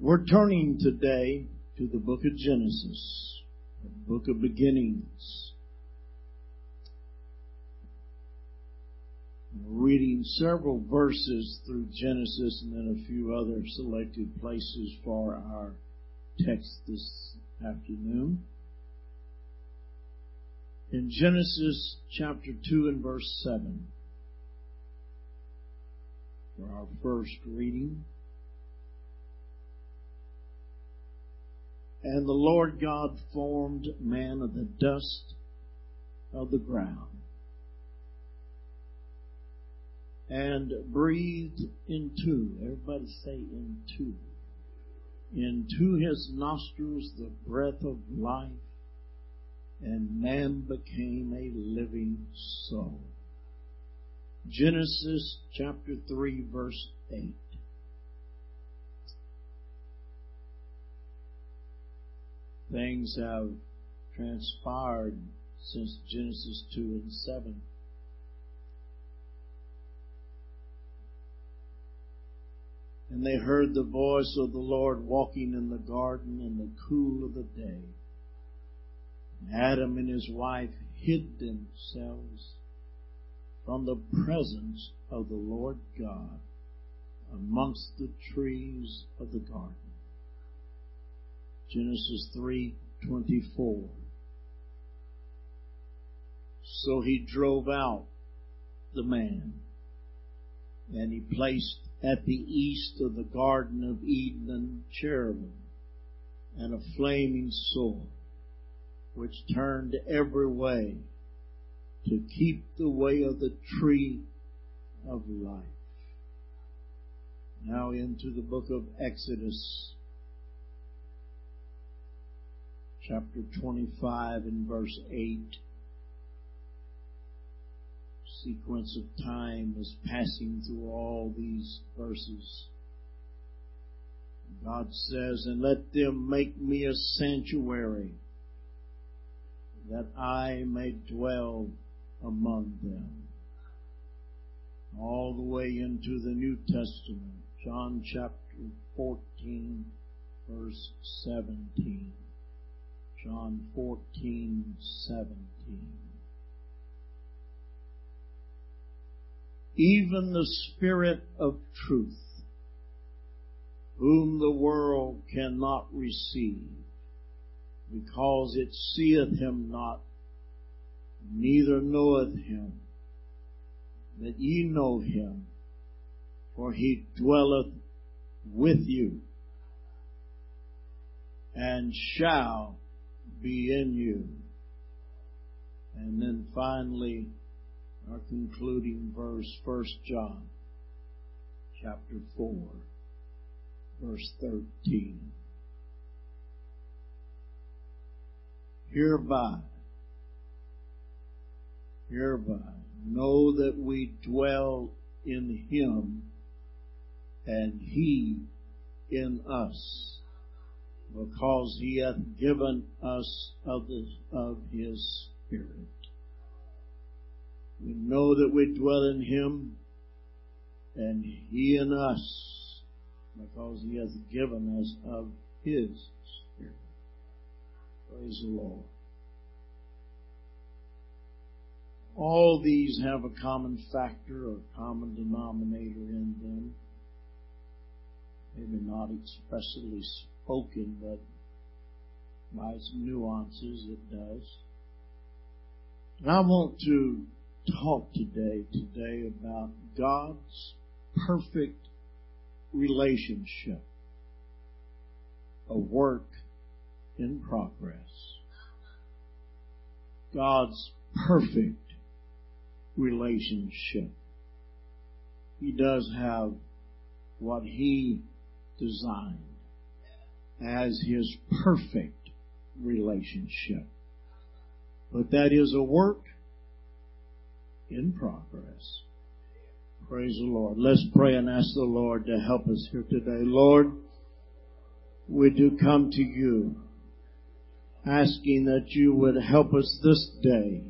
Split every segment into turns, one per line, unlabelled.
We're turning today to the book of Genesis, the book of beginnings. We're reading several verses through Genesis and then a few other selected places for our text this afternoon. In Genesis chapter 2 and verse 7, for our first reading. And the Lord God formed man of the dust of the ground, and breathed everybody say into his nostrils the breath of life, and man became a living soul. Genesis chapter 3 verse 8. Things have transpired since Genesis 2 and 7. And they heard the voice of the Lord walking in the garden in the cool of the day. Adam and his wife hid themselves from the presence of the Lord God amongst the trees of the garden. Genesis 3:24. So he drove out the man, and he placed at the east of the Garden of Eden cherubim and a flaming sword, which turned every way to keep the way of the tree of life. Now into the book of Exodus, chapter 25 and verse 8. Sequence of time is passing through all these verses. God says, and let them make me a sanctuary, that I may dwell among them. All the way into the New Testament, John chapter 14, verse 17. John 14:17. Even the Spirit of truth, whom the world cannot receive, because it seeth him not, neither knoweth him. That ye know him, for he dwelleth with you, and shall be in you. And then finally, our concluding verse, 1 John chapter 4, verse 13. Hereby know that we dwell in him, and he in us, because he hath given us of his Spirit. We know that we dwell in him, and he in us, because he hath given us of his Spirit. Praise the Lord. All these have a common factor or common denominator in them. Maybe not expressly spoken, but by some nuances it does. And I want to talk today about God's perfect relationship, a work in progress. God's perfect relationship. He does have what he designed as his perfect relationship. But that is a work in progress. Praise the Lord. Let's pray and ask the Lord to help us here today. Lord, we do come to you asking that you would help us this day.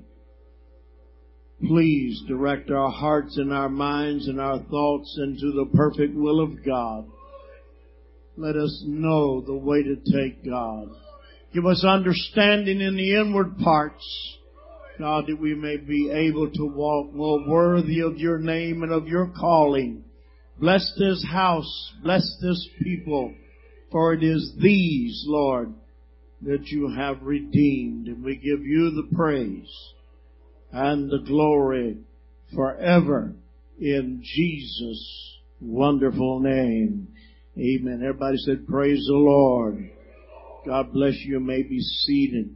Please direct our hearts and our minds and our thoughts into the perfect will of God. Let us know the way to take, God. Give us understanding in the inward parts, God, that we may be able to walk more worthy of your name and of your calling. Bless this house. Bless this people. For it is these, Lord, that you have redeemed. And we give you the praise and the glory forever in Jesus' wonderful name. Amen. Everybody said, praise the Lord. God bless you. You may be seated.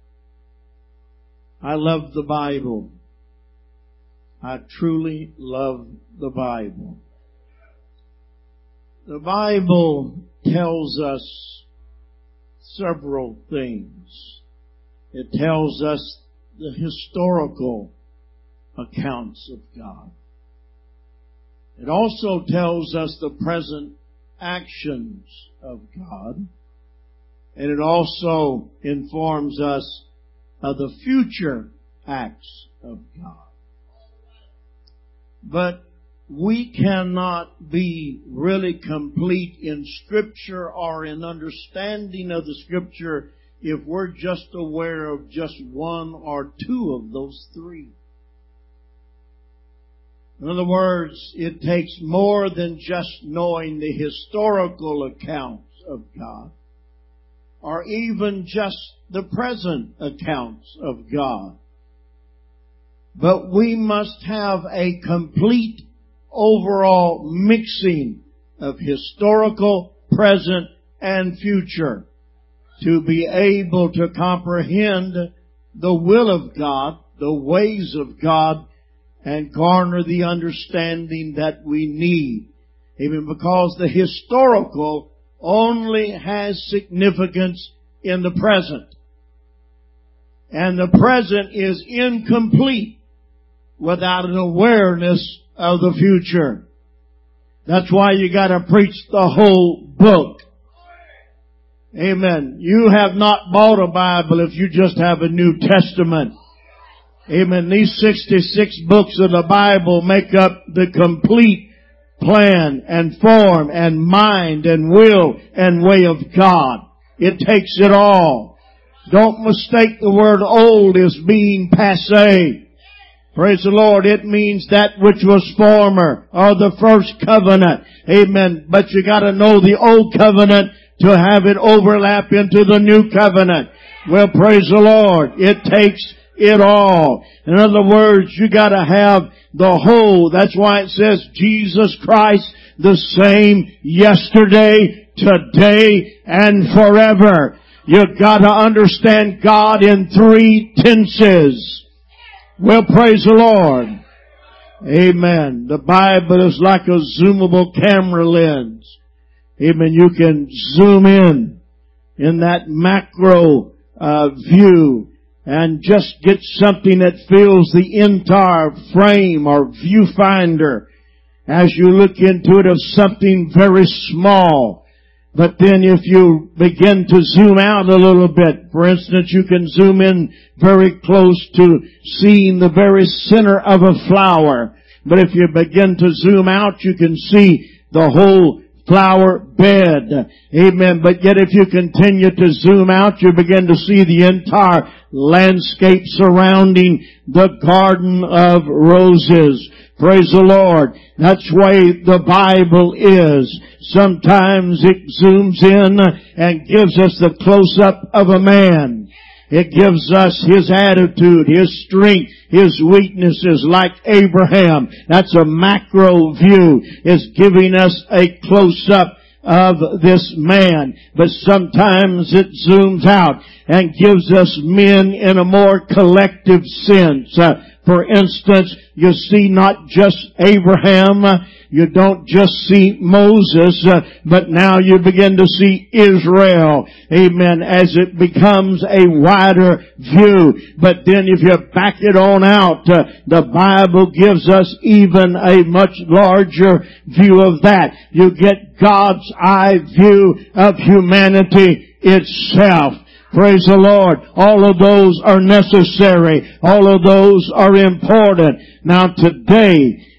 I love the Bible. I truly love the Bible. The Bible tells us several things. It tells us the historical accounts of God. It also tells us the present actions of God. And it also informs us of the future acts of God. But we cannot be really complete in Scripture or in understanding of the Scripture if we're just aware of just one or two of those three. In other words, it takes more than just knowing the historical accounts of God, or even just the present accounts of God. But we must have a complete overall mixing of historical, present, and future to be able to comprehend the will of God, the ways of God, and garner the understanding that we need. Even because the historical only has significance in the present. And the present is incomplete without an awareness of the future. That's why you gotta preach the whole book. Amen. You have not bought a Bible if you just have a New Testament. Amen. These 66 books of the Bible make up the complete plan and form and mind and will and way of God. It takes it all. Don't mistake the word old as being passé. Praise the Lord. It means that which was former, or the first covenant. Amen. But you gotta know the old covenant to have it overlap into the new covenant. Well, praise the Lord. It takes it all. In other words, you gotta have the whole. That's why it says Jesus Christ the same yesterday, today, and forever. You gotta understand God in three tenses. Well, praise the Lord. Amen. The Bible is like a zoomable camera lens. Amen. You can zoom in that macro view and just get something that fills the entire frame or viewfinder as you look into it of something very small. But then if you begin to zoom out a little bit, for instance, you can zoom in very close to seeing the very center of a flower. But if you begin to zoom out, you can see the whole flower bed. Amen. But yet if you continue to zoom out, you begin to see the entire landscape surrounding the garden of roses. Praise the Lord. That's the way the Bible is. Sometimes it zooms in and gives us the close-up of a man. It gives us his attitude, his strength, his weaknesses, like Abraham. That's a macro view. It's giving us a close-up of this man. But sometimes it zooms out and gives us men in a more collective sense. For instance, you see not just Abraham, you don't just see Moses, but now you begin to see Israel. Amen. As it becomes a wider view. But then if you back it on out, the Bible gives us even a much larger view of that. You get God's eye view of humanity itself. Praise the Lord. All of those are necessary. All of those are important. Now today,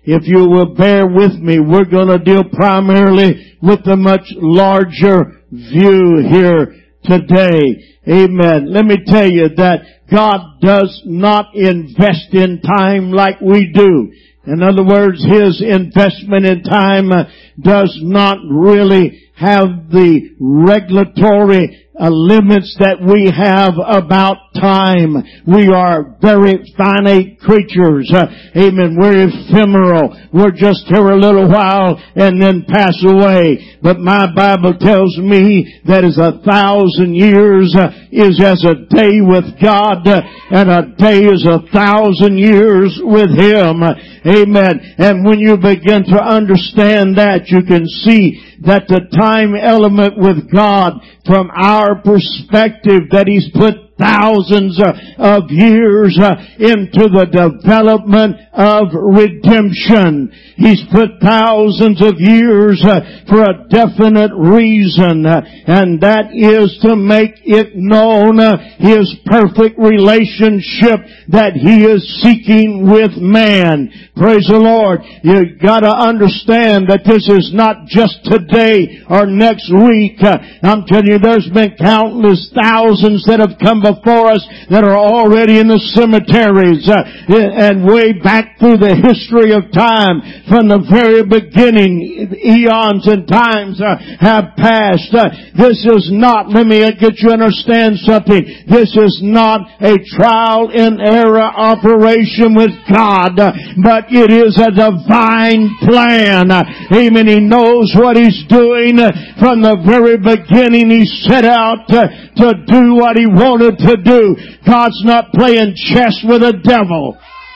if you will bear with me, we're going to deal primarily with the much larger view here today. Amen. Let me tell you that God does not invest in time like we do. In other words, His investment in time does not really have the regulatory limits that we have about time. We are very finite creatures. Amen. We're ephemeral. We're just here a little while and then pass away. But my Bible tells me that is 1,000 years is as a day with God, and a day is 1,000 years with Him. Amen. And when you begin to understand that, you can see that the time element with God, from our perspective, that He's put thousands of years into the development of redemption. He's put thousands of years for a definite reason, and that is to make it known His perfect relationship that He is seeking with man. Praise the Lord. You gotta understand that this is not just today or next week. I'm telling you, there's been countless thousands that have come before us that are already in the cemeteries, and way back through the history of time, from the very beginning, eons and times have passed. This is not, let me get you to understand something, this is not a trial and error operation with God, but it is a divine plan. Amen. He knows what He's doing from the very beginning. He set out to do what He wanted to do. God's not playing chess with the devil.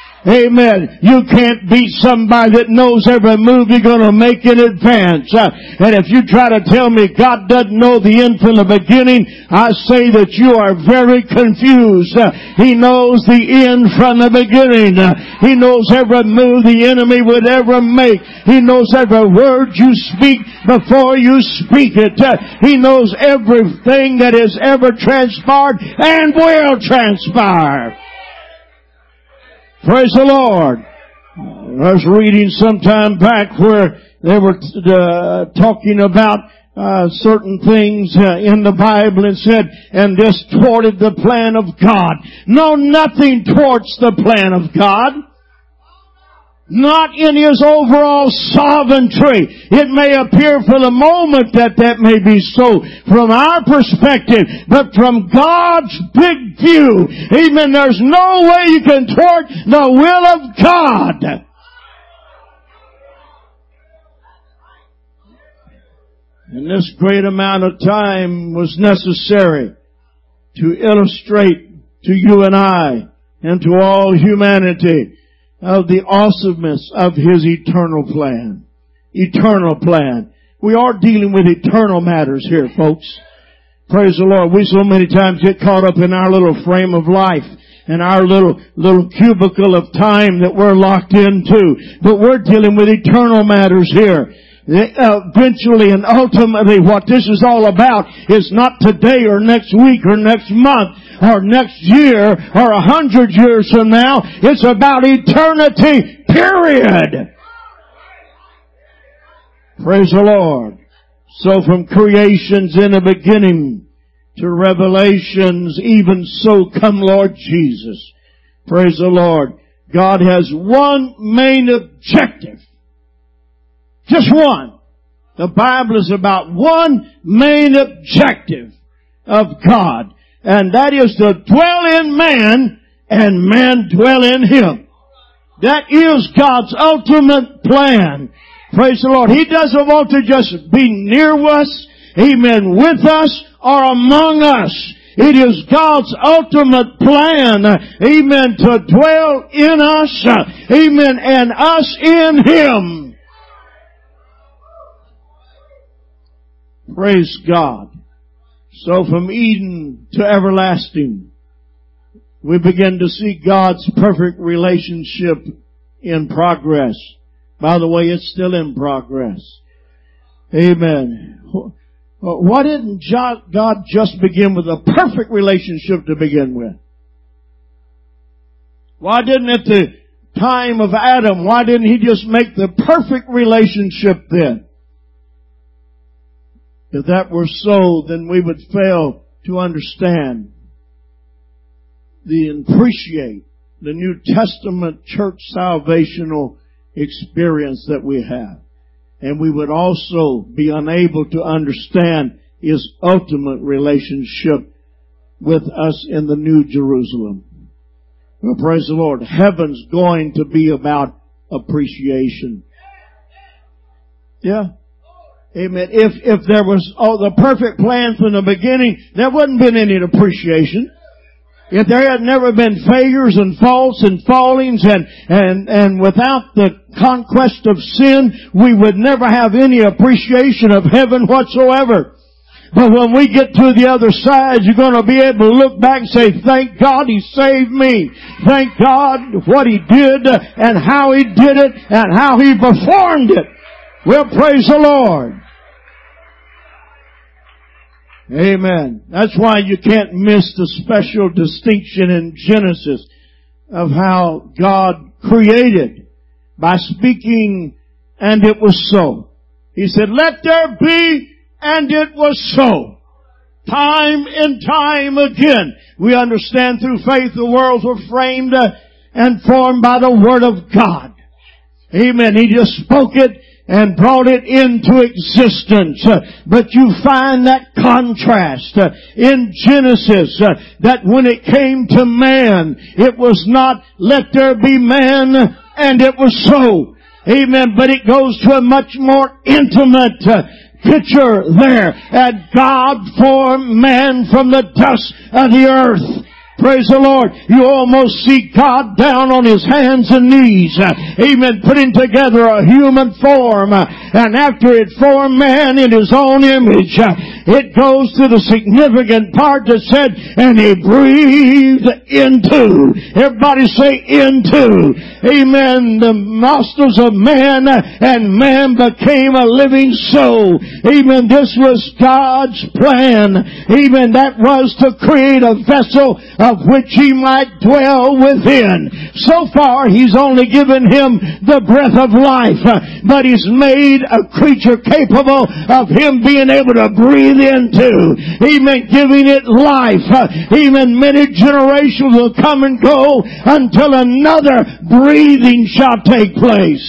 Amen. You can't beat somebody that knows every move you're going to make in advance. And if you try to tell me God doesn't know the end from the beginning, I say that you are very confused. He knows the end from the beginning. He knows every move the enemy would ever make. He knows every word you speak before you speak it. He knows everything that has ever transpired and will transpire. Praise the Lord. I was reading some time back where they were talking about certain things in the Bible, and said, and this thwarted the plan of God. No, nothing thwarts the plan of God. Not in His overall sovereignty. It may appear for the moment that may be so from our perspective, but from God's big view, amen, there's no way you can thwart the will of God. And this great amount of time was necessary to illustrate to you and I and to all humanity of the awesomeness of His eternal plan. Eternal plan. We are dealing with eternal matters here, folks. Praise the Lord. We so many times get caught up in our little frame of life and our little cubicle of time that we're locked into. But we're dealing with eternal matters here. Eventually and ultimately what this is all about is not today or next week or next month or next year or 100 years from now. It's about eternity, period. Praise the Lord. So from creations in the beginning to revelations, even so come Lord Jesus. Praise the Lord. God has one main objective. Just one. The Bible is about one main objective of God, and that is to dwell in man and man dwell in Him. That is God's ultimate plan. Praise the Lord. He doesn't want to just be near us, amen, with us or among us. It is God's ultimate plan, amen, to dwell in us, amen, and us in Him. Praise God. So from Eden to everlasting, we begin to see God's perfect relationship in progress. By the way, it's still in progress. Amen. Why didn't God just begin with a perfect relationship to begin with? Why didn't at the time of Adam, why didn't He just make the perfect relationship then? If that were so, then we would fail to understand and appreciate the New Testament church salvational experience that we have. And we would also be unable to understand His ultimate relationship with us in the New Jerusalem. Well, praise the Lord. Heaven's going to be about appreciation. Yeah. Amen. If there was the perfect plan from the beginning, there wouldn't been any appreciation. If there had never been failures and faults and fallings and without the conquest of sin, we would never have any appreciation of heaven whatsoever. But when we get to the other side, you're going to be able to look back and say, thank God He saved me. Thank God what He did and how He did it and how He performed it. Well, praise the Lord. Amen. That's why you can't miss the special distinction in Genesis of how God created by speaking, and it was so. He said, let there be, and it was so. Time and time again. We understand through faith the worlds were framed and formed by the Word of God. Amen. He just spoke it and brought it into existence. But you find that contrast in Genesis, that when it came to man, it was not, let there be man, and it was so. Amen. But it goes to a much more intimate picture there. And God formed man from the dust of the earth. Praise the Lord. You almost see God down on His hands and knees. Amen. Putting together a human form. And after it formed man in His own image, it goes to the significant part that said, and He breathed into. Everybody say into. Amen. The nostrils of man, and man became a living soul. Amen. This was God's plan. Amen. That was to create a vessel of which He might dwell within. So far, He's only given him the breath of life, but He's made a creature capable of him being able to breathe into. Amen. Giving it life. Amen. Many generations will come and go until another breathing shall take place.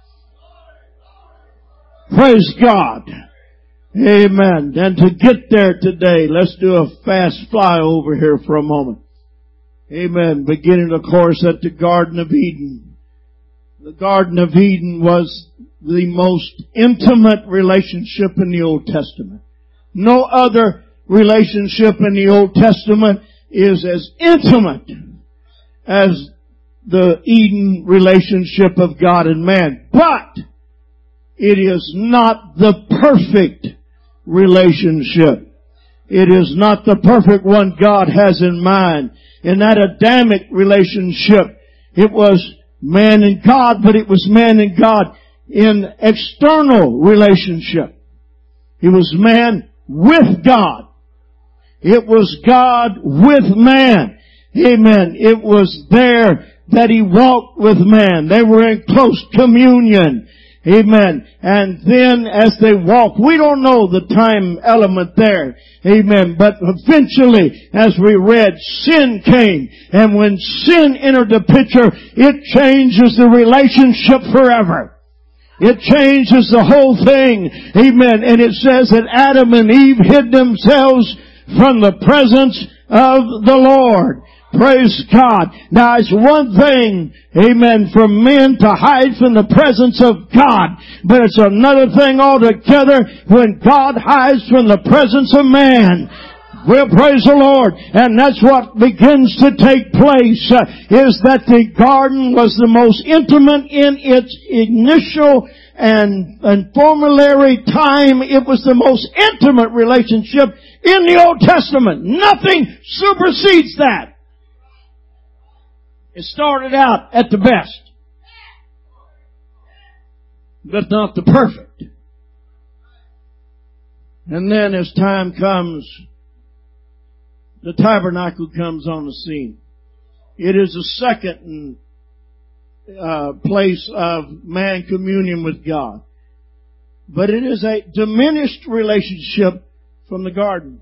Praise God. Amen. And to get there today, let's do a fast fly over here for a moment. Amen. Beginning, of course, at the Garden of Eden. The Garden of Eden was the most intimate relationship in the Old Testament. No other relationship in the Old Testament is as intimate as the Eden relationship of God and man. But it is not the perfect relationship. It is not the perfect one God has in mind. In that Adamic relationship, it was man and God, but it was man and God in external relationship. It was man with God. It was God with man. Amen. It was there that He walked with man. They were in close communion. Amen. And then as they walk, we don't know the time element there. Amen. But eventually, as we read, sin came. And when sin entered the picture, it changes the relationship forever. It changes the whole thing. Amen. And it says that Adam and Eve hid themselves from the presence of the Lord. Praise God. Now it's one thing, amen, for men to hide from the presence of God. But it's another thing altogether when God hides from the presence of man. Well, praise the Lord. And that's what begins to take place, is that the garden was the most intimate in its initial and formulary time. It was the most intimate relationship in the Old Testament. Nothing supersedes that. It started out at the best, but not the perfect. And then as time comes, the tabernacle comes on the scene. It is the second place of man communion with God. But it is a diminished relationship from the garden.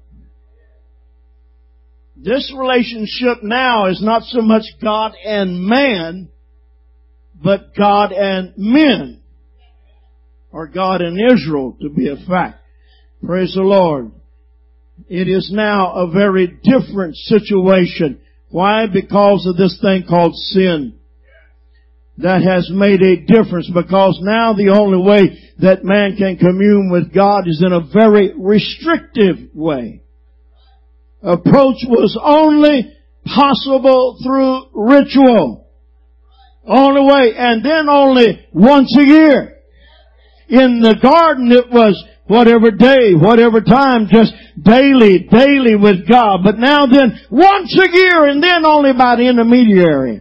This relationship now is not so much God and man, but God and men. Or God and Israel, to be a fact. Praise the Lord. It is now a very different situation. Why? Because of this thing called sin. That has made a difference, because now the only way that man can commune with God is in a very restrictive way. Approach was only possible through ritual. Only way, and then only once a year. In the garden it was whatever day, whatever time, just daily with God. But now then, once a year, and then only by the intermediary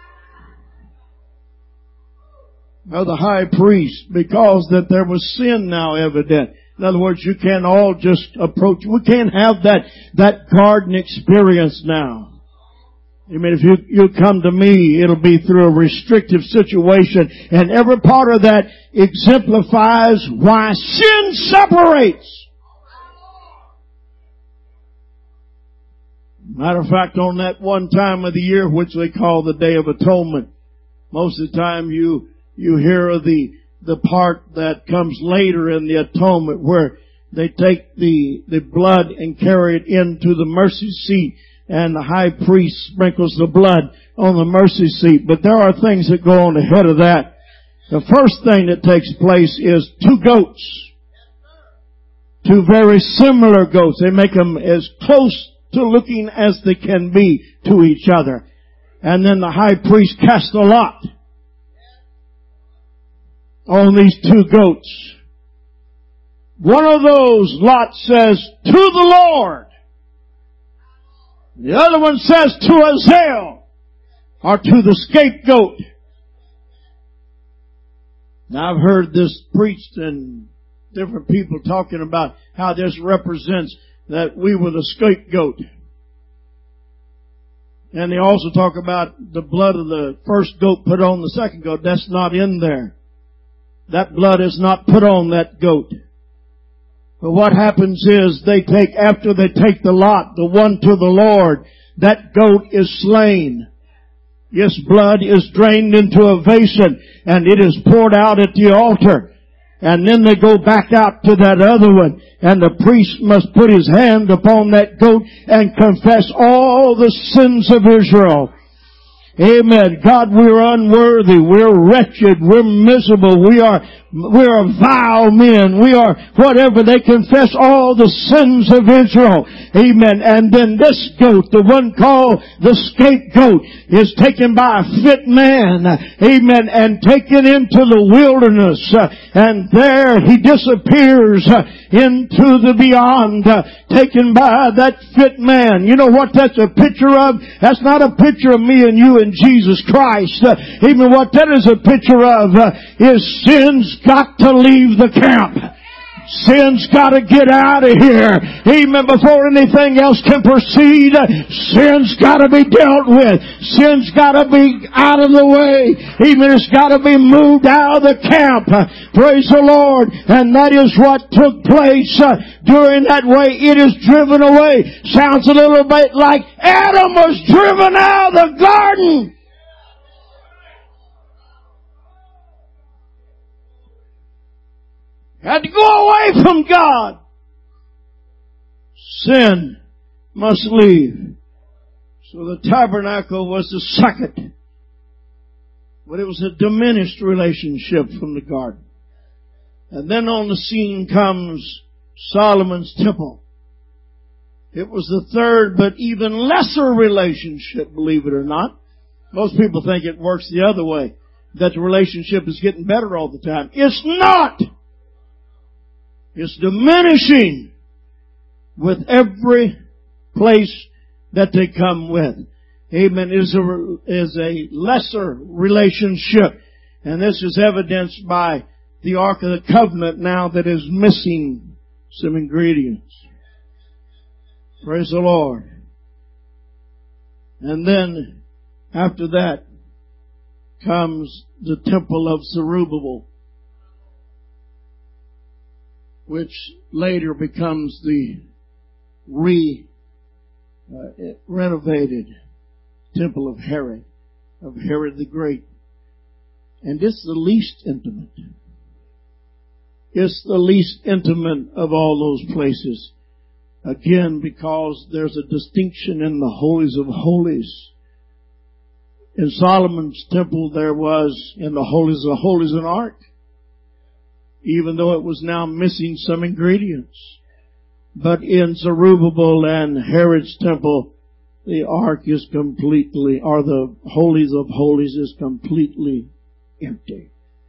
of the high priest, because that there was sin now evident. In other words, you can't all just approach. We can't have that garden experience now. I mean, if you come to me, it'll be through a restrictive situation, and every part of that exemplifies why sin separates. Matter of fact, on that one time of the year, which they call the Day of Atonement, most of the time you hear of the part that comes later in the atonement, where they take the blood and carry it into the mercy seat, and the high priest sprinkles the blood on the mercy seat. But there are things that go on ahead of that. The first thing that takes place is 2 goats. 2 very similar goats. They make them as close to looking as they can be to each other. And then the high priest casts a lot on these 2 goats. One of those lots says, "To the Lord." The other one says, "To Azazel," or to the scapegoat. Now I've heard this preached and different people talking about how this represents that we were the scapegoat. And they also talk about the blood of the first goat put on the second goat. That's not in there. That blood is not put on that goat. But what happens is after they take the lot, the one to the Lord, that goat is slain. Its blood is drained into a basin and it is poured out at the altar. And then they go back out to that other one, and the priest must put his hand upon that goat and confess all the sins of Israel. Amen. God, we're unworthy. We're wretched. We're miserable. We're vile men. We are whatever. They confess all the sins of Israel. Amen. And then this goat, the one called the scapegoat, is taken by a fit man. Amen. And taken into the wilderness. And there he disappears into the beyond. Taken by that fit man. You know what that's a picture of? That's not a picture of me and you and Jesus Christ. Even what that is a picture of is sin's got to leave the camp. Sin's got to get out of here. Amen. Before anything else can proceed, sin's got to be dealt with. Sin's got to be out of the way. Amen. It's got to be moved out of the camp. Praise the Lord. And that is what took place during that way. It is driven away. Sounds a little bit like Adam was driven out of the garden. Had to go away from God. Sin must leave. So the tabernacle was the second. But it was a diminished relationship from the garden. And then on the scene comes Solomon's temple. It was the third but even lesser relationship, believe it or not. Most people think it works the other way, that the relationship is getting better all the time. It's not! It's diminishing with every place that they come with. Amen. Is a lesser relationship. And this is evidenced by the Ark of the Covenant now that is missing some ingredients. Praise the Lord. And then after that comes the temple of Zerubbabel, which later becomes the renovated temple of Herod the Great. And it's the least intimate. It's the least intimate of all those places. Again, because there's a distinction in the holies of holies. In Solomon's temple there was, in the holies of holies, an ark, even though it was now missing some ingredients. But in Zerubbabel and Herod's temple, the ark is completely, or the holies of holies is completely empty.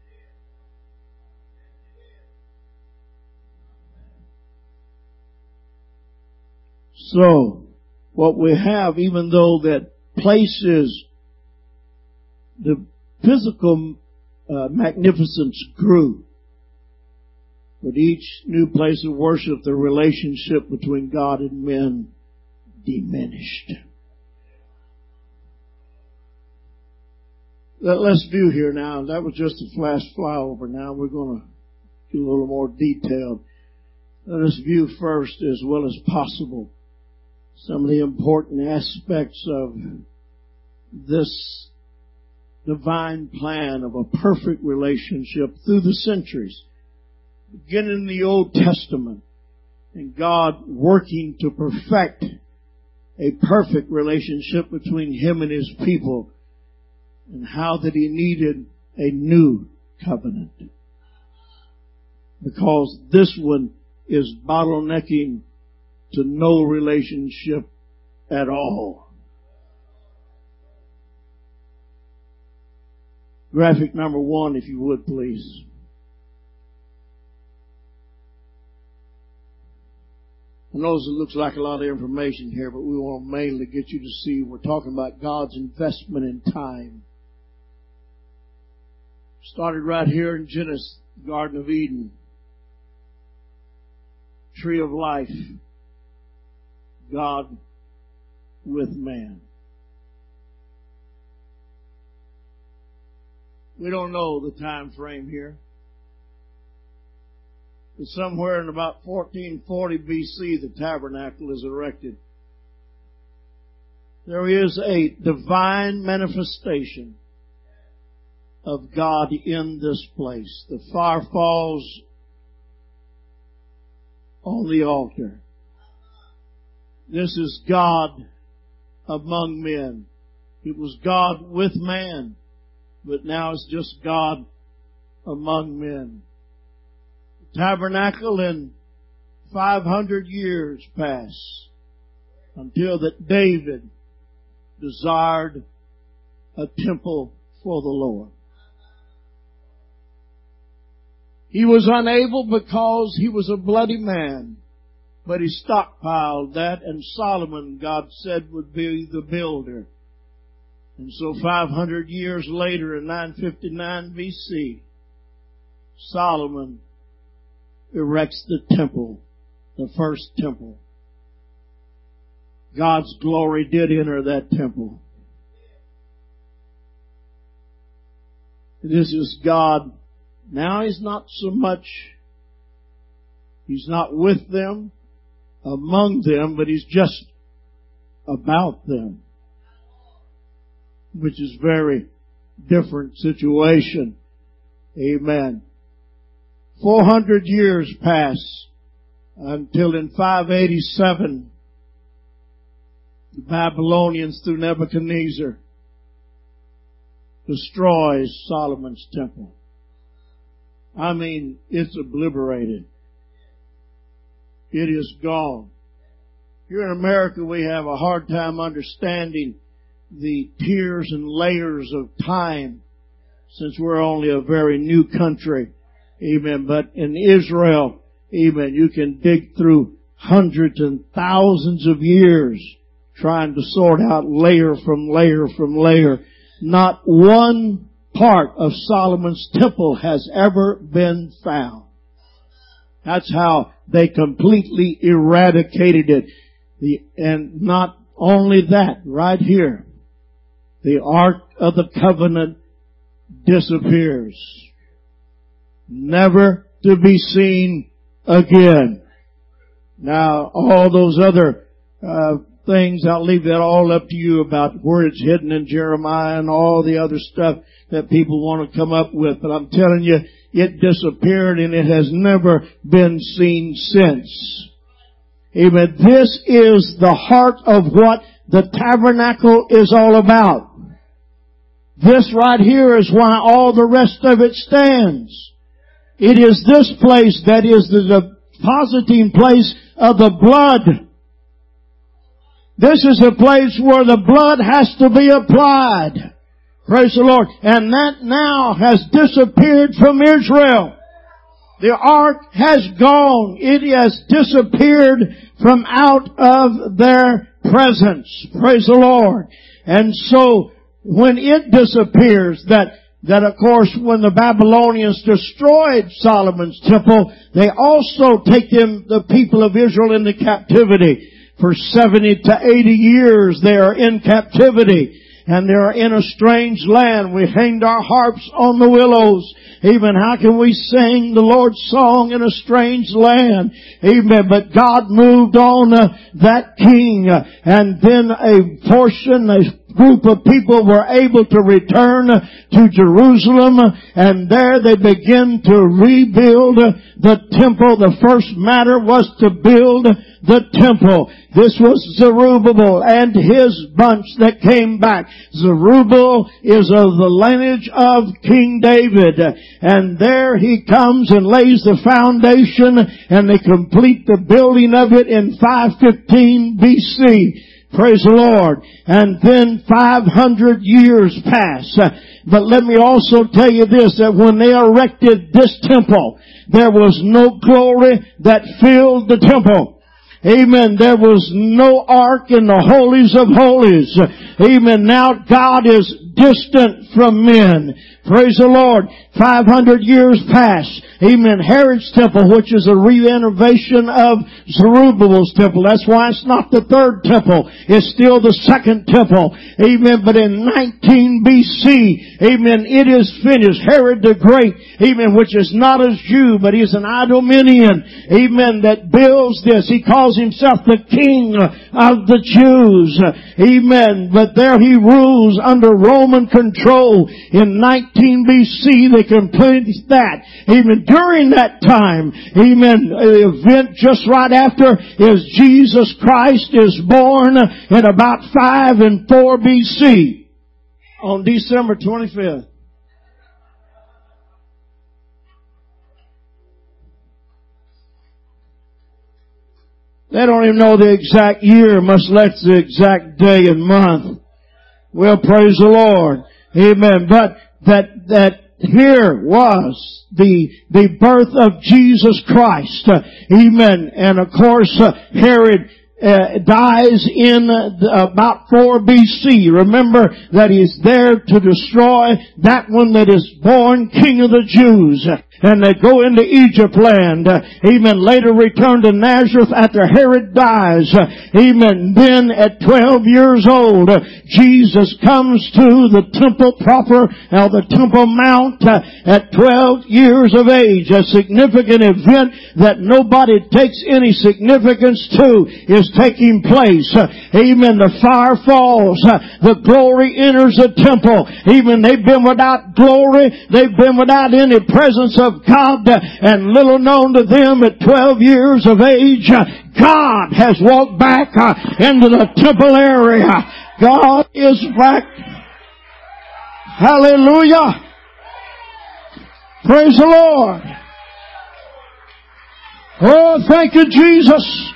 So, what we have, even though that places, the physical magnificence grew, but each new place of worship, the relationship between God and men diminished. Let's view here now. That was just a flash flyover. Now we're going to get a little more detailed. Let us view first, as well as possible, some of the important aspects of this divine plan of a perfect relationship through the centuries, beginning in the Old Testament, and God working to perfect a perfect relationship between Him and His people, and how that He needed a new covenant. Because this one is bottlenecking to no relationship at all. Graphic number 1, if you would, please. I know it looks like a lot of information here, but we want to mainly get you to see we're talking about God's investment in time. Started right here in Genesis, Garden of Eden. Tree of life. God with man. We don't know the time frame here. But somewhere in about 1440 BC, the tabernacle is erected. There is a divine manifestation of God in this place. The fire falls on the altar. This is God among men. It was God with man, but now it's just God among men. The tabernacle in 500 years pass until that David desired a temple for the Lord. He was unable because he was a bloody man, but he stockpiled that, and Solomon, God said, would be the builder. And so 500 years later, in 959 BC, Solomon erects the temple, the first temple. God's glory did enter that temple. This is God. Now He's not so much, He's not with them, among them, but He's just about them, which is very different situation. Amen. 400 years pass until in 587, the Babylonians, through Nebuchadnezzar, destroys Solomon's temple. I mean, it's obliterated. It is gone. Here in America, we have a hard time understanding the tiers and layers of time, since we're only a very new country. Amen. But in Israel, amen, you can dig through hundreds and thousands of years trying to sort out layer from layer from layer. Not one part of Solomon's temple has ever been found. That's how they completely eradicated it. And not only that, right here, the Ark of the Covenant disappears. Never to be seen again. Now, all those other things, I'll leave that all up to you about where it's hidden in Jeremiah and all the other stuff that people want to come up with. But I'm telling you, it disappeared and it has never been seen since. Amen. This is the heart of what the tabernacle is all about. This right here is why all the rest of it stands. It is this place that is the depositing place of the blood. This is a place where the blood has to be applied. Praise the Lord. And that now has disappeared from Israel. The ark has gone. It has disappeared from out of their presence. Praise the Lord. And so when it disappears, that of course when the Babylonians destroyed Solomon's temple, they also take the people of Israel into captivity. For 70 to 80 years they are in captivity. And they are in a strange land. We hanged our harps on the willows. Amen. How can we sing the Lord's song in a strange land? Amen. But God moved on that king. And then a group of people were able to return to Jerusalem. And there they began to rebuild the temple. The first matter was to build the temple. This was Zerubbabel and his bunch that came back. Zerubbabel is of the lineage of King David. And there he comes and lays the foundation and they complete the building of it in 515 BC. Praise the Lord. And then 500 years pass. But let me also tell you this, that when they erected this temple, there was no glory that filled the temple. Amen. There was no ark in the holies of holies. Amen. Now God is distant from men. Praise the Lord. 500 years pass. Amen. Herod's temple, which is a renovation of Zerubbabel's temple. That's why it's not the third temple. It's still the second temple. Amen. But in 19 BC, amen, it is finished. Herod the Great, amen, which is not a Jew, but he's an Idumean, amen, that builds this. He calls himself the King of the Jews. Amen. But there he rules under Roman control. In 19 BC, they completed that. Amen. During that time, amen, the event just right after is Jesus Christ is born in about 5 and 4 BC on December 25th. They don't even know the exact year, much less the exact day and month. Well, praise the Lord. Amen. But that here was the birth of Jesus Christ. Amen. And of course, Herod dies in about 4 BC. Remember that he's there to destroy that one that is born King of the Jews. And they go into Egypt land. Amen. Later return to Nazareth after Herod dies. Amen. Then at 12 years old, Jesus comes to the temple proper, the Temple Mount, at 12 years of age. A significant event that nobody takes any significance to is taking place. Amen. The fire falls. The glory enters the temple. Amen. They've been without glory. They've been without any presence of God, and little known to them at 12 years of age, God has walked back into the temple area. God is back. Hallelujah. Praise the Lord. Oh, thank you, Jesus.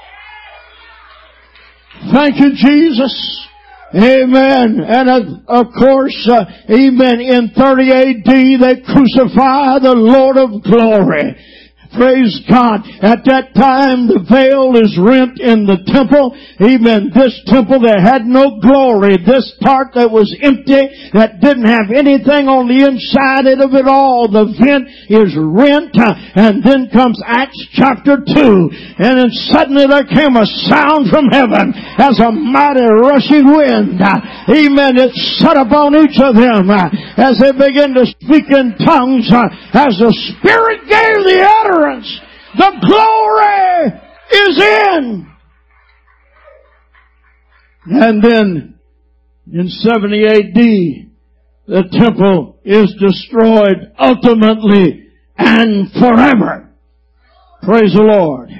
Thank you, Jesus. Amen. And of course, amen, in 30 AD they crucify the Lord of glory. Praise God. At that time, the veil is rent in the temple. Amen. This temple that had no glory, this part that was empty, that didn't have anything on the inside of it all, the vent is rent. And then comes Acts chapter 2. And then suddenly there came a sound from heaven as a mighty rushing wind. Amen. It set upon each of them as they began to speak in tongues as the Spirit gave the utterance. The glory is in. And then in 70 AD, the temple is destroyed ultimately and forever. Praise the Lord.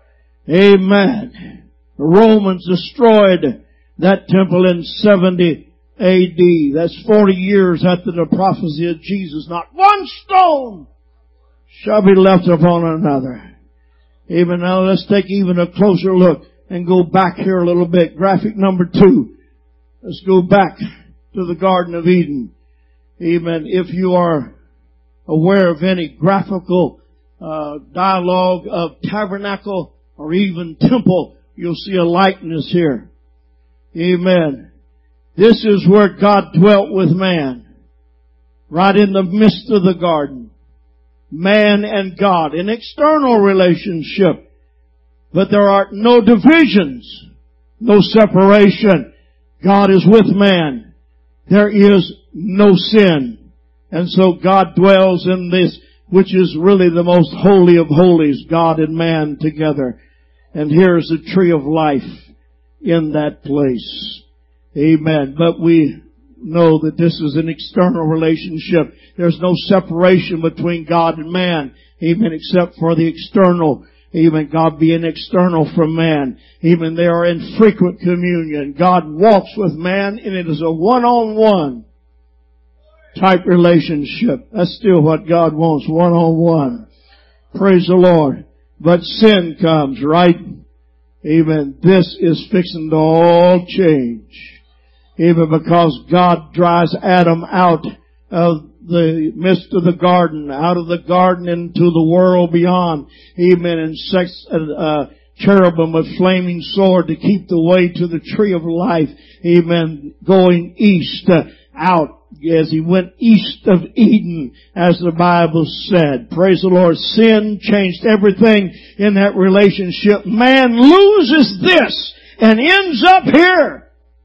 Amen. The Romans destroyed that temple in 70 AD. That's 40 years after the prophecy of Jesus. Not one stone shall be left upon another. Even now, let's take even a closer look and go back here a little bit. Graphic number 2. Let's go back to the Garden of Eden. Amen. If you are aware of any graphical dialogue of tabernacle or even temple, you'll see a likeness here. Amen. This is where God dwelt with man. Right in the midst of the garden. Man and God. An external relationship. But there are no divisions. No separation. God is with man. There is no sin. And so God dwells in this, which is really the most holy of holies. God and man together. And here's the tree of life in that place. Amen. But we know that this is an external relationship. There's no separation between God and man. Amen. Except for the external. Amen. God being external from man. Amen. They are in frequent communion. God walks with man and it is a one-on-one type relationship. That's still what God wants. One-on-one. Praise the Lord. But sin comes, right? Amen. This is fixing to all change. Even because God drives Adam out of the midst of the garden, out of the garden into the world beyond. Amen. And sets cherubim with flaming sword to keep the way to the tree of life. Amen. Going east, out as he went east of Eden, as the Bible said. Praise the Lord. Sin changed everything in that relationship. Man loses this and ends up here.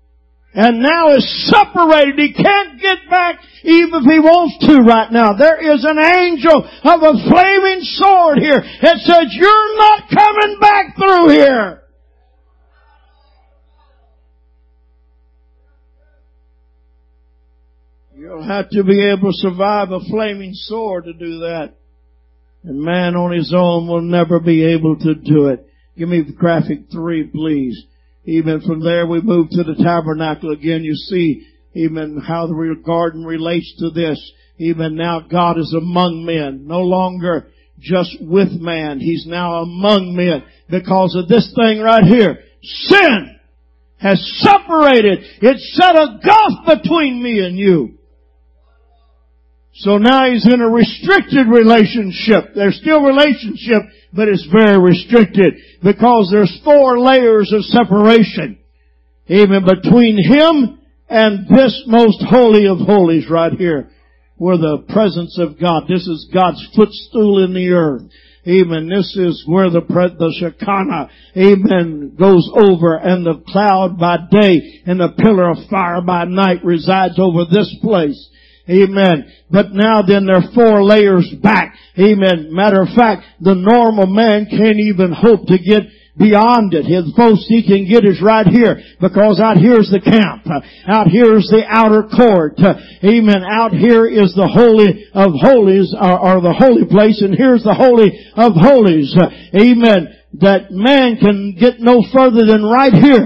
And now is separated. He can't get back even if he wants to right now. There is an angel of a flaming sword here. It says, you're not coming back through here. You'll have to be able to survive a flaming sword to do that. And man on his own will never be able to do it. Give me graphic 3, please. Even from there we move to the tabernacle again. You see, even how the garden relates to this. Even now God is among men. No longer just with man. He's now among men. Because of this thing right here. Sin has separated. It set a gulf between me and you. So now he's in a restricted relationship. There's still relationship, but it's very restricted because there's 4 layers of separation. Even between him and this most holy of holies right here, where the presence of God. This is God's footstool in the earth. Amen. This is where the Shekinah, amen, goes over, and the cloud by day and the pillar of fire by night resides over this place. Amen. But now then there are 4 layers back. Amen. Matter of fact, the normal man can't even hope to get beyond it. His most he can get is right here. Because out here is the camp. Out here is the outer court. Amen. Out here is the holy of holies, or the holy place. And here's the holy of holies. Amen. That man can get no further than right here.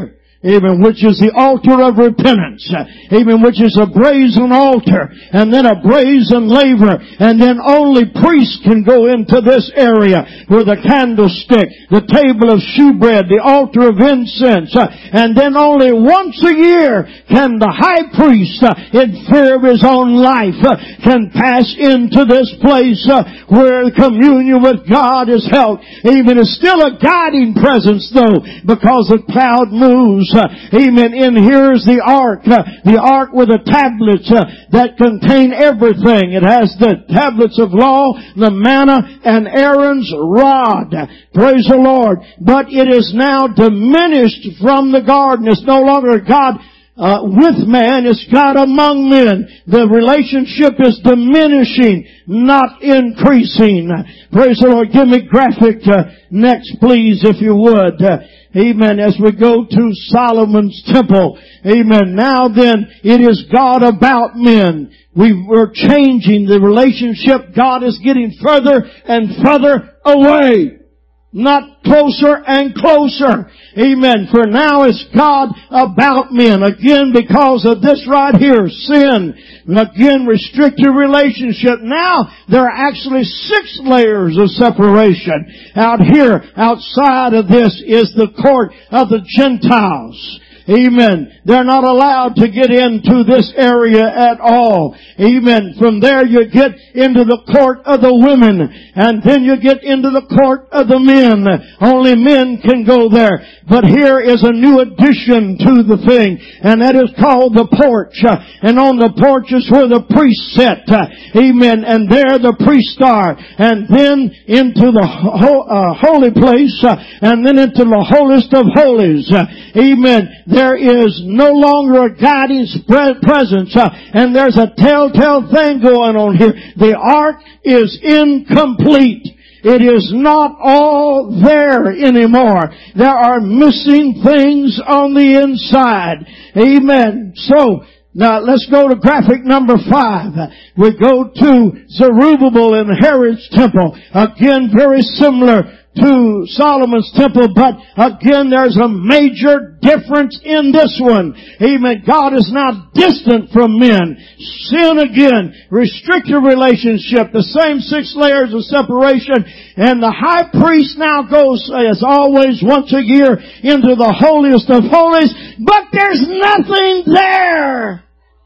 Amen. Which is the altar of repentance. Amen. Which is a brazen altar. And then a brazen laver. And then only priests can go into this area where the candlestick, the table of shewbread, the altar of incense. And then only once a year can the high priest, in fear of his own life, can pass into this place where communion with God is held. Amen. It's still a guiding presence though, because the cloud moves. Amen. And here's the ark with the tablets that contain everything. It has the tablets of law, the manna, and Aaron's rod. Praise the Lord. But it is now diminished from the garden. It's no longer God with man, it's God among men. The relationship is diminishing, not increasing. Praise the Lord. Give me graphic next, please, if you would. Amen. As we go to Solomon's temple. Amen. Now then, it is God about men. We're changing the relationship. God is getting further and further away. Not closer and closer. Amen. For now it's God about men. Again, because of this right here, sin. And again, restricted relationship. Now, there are actually 6 layers of separation. Out here, outside of this, is the court of the Gentiles. Amen. They're not allowed to get into this area at all. Amen. From there you get into the court of the women. And then you get into the court of the men. Only men can go there. But here is a new addition to the thing. And that is called the porch. And on the porch is where the priests sit. Amen. And there the priests are. And then into the holy place. And then into the holiest of holies. Amen. There is no longer a guiding presence, and there's a telltale thing going on here. The ark is incomplete. It is not all there anymore. There are missing things on the inside. Amen. So, now let's go to graphic number 5. We go to Zerubbabel in Herod's temple. Again, very similar to Solomon's temple, but again there's a major difference in this one. Amen. God is not distant from men. Sin again, restricted relationship, the same 6 layers of separation, and the high priest now goes, as always, once a year into the holiest of holies, but there's nothing there.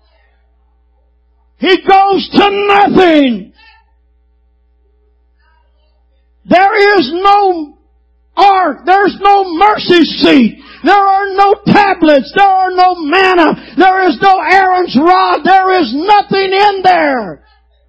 He goes to nothing. There is no ark. There's no mercy seat. There are no tablets. There are no manna. There is no Aaron's rod. There is nothing in there.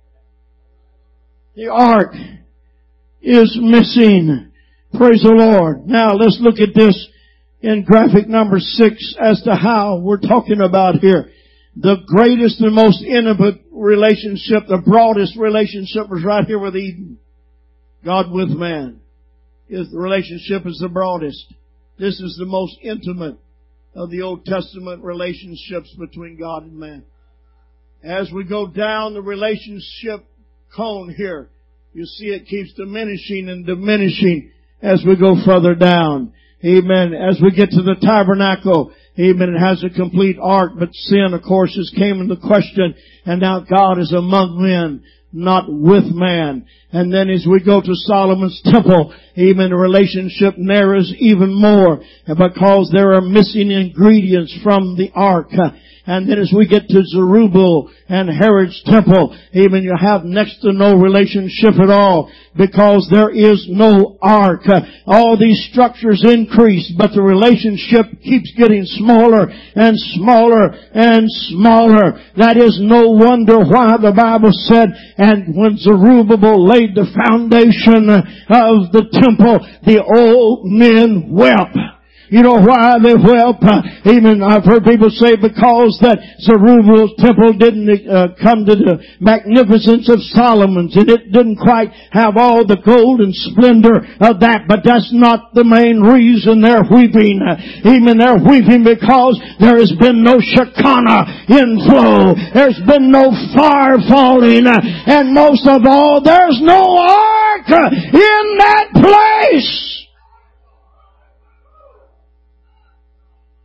The ark is missing. Praise the Lord. Now let's look at this in graphic number 6 as to how we're talking about here. The greatest and most intimate relationship, the broadest relationship was right here with Eden. God with man. His relationship is the broadest. This is the most intimate of the Old Testament relationships between God and man. As we go down the relationship cone here, you see it keeps diminishing and diminishing as we go further down. Amen. As we get to the tabernacle, amen, it has a complete ark, but sin, of course, has came into question, and now God is among men, not with man. And then as we go to Solomon's temple, amen, the relationship narrows even more because there are missing ingredients from the ark. And then as we get to Zerubbabel and Herod's temple, amen, you have next to no relationship at all because there is no ark. All these structures increase, but the relationship keeps getting smaller and smaller and smaller. That is no wonder why the Bible said, and when Zerubbabel laid the foundation of the temple, the old men wept. You know why they wept? Amen. I've heard people say because that Zerubbabel's temple didn't come to the magnificence of Solomon's, and it didn't quite have all the gold and splendor of that. But that's not the main reason they're weeping. Amen. They're weeping because there has been no Shekinah inflow. There's been no fire falling, and most of all, there's no ark in that place.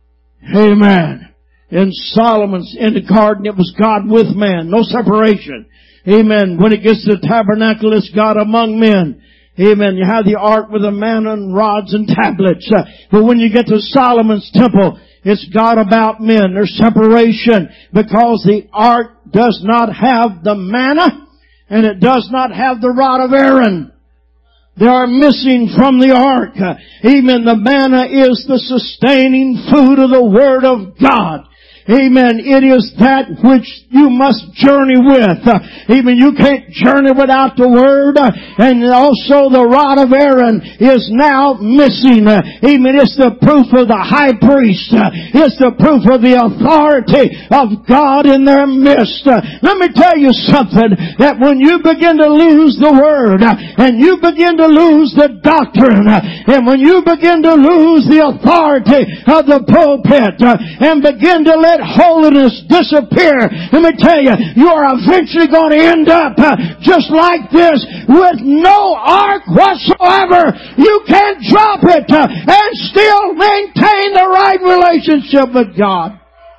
Amen. In Solomon's, in the garden, it was God with man. No separation. Amen. When it gets to the tabernacle, it's God among men. Amen. You have the ark with the manna and rods and tablets. But when you get to Solomon's temple, it's God about men. There's separation because the ark does not have the manna and it does not have the rod of Aaron. They are missing from the ark. Amen. The manna is the sustaining food of the Word of God. Amen. It is that which you must journey with. Amen. You can't journey without the Word. And also the rod of Aaron is now missing. Amen. It's the proof of the high priest. It's the proof of the authority of God in their midst. Let me tell you something, that when you begin to lose the Word, and you begin to lose the doctrine, and when you begin to lose the authority of the pulpit, and begin to let holiness disappear, let me tell you, you are eventually going to end up just like this, with no ark whatsoever. You can't drop it and still maintain the right relationship with God.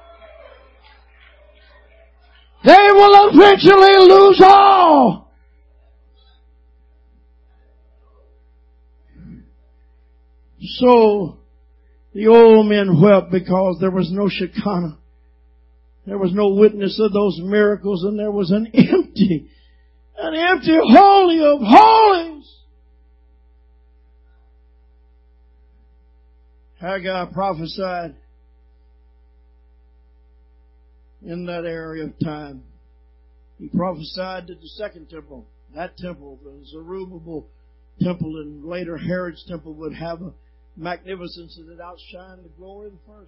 They will eventually lose all. So the old men wept because there was no Shekinah. There was no witness of those miracles, and there was an empty holy of holies. Haggai prophesied in that area of time. He prophesied that the second temple, that temple, the Zerubbabel temple, and later Herod's temple, would have a magnificence that outshined the glory of the first.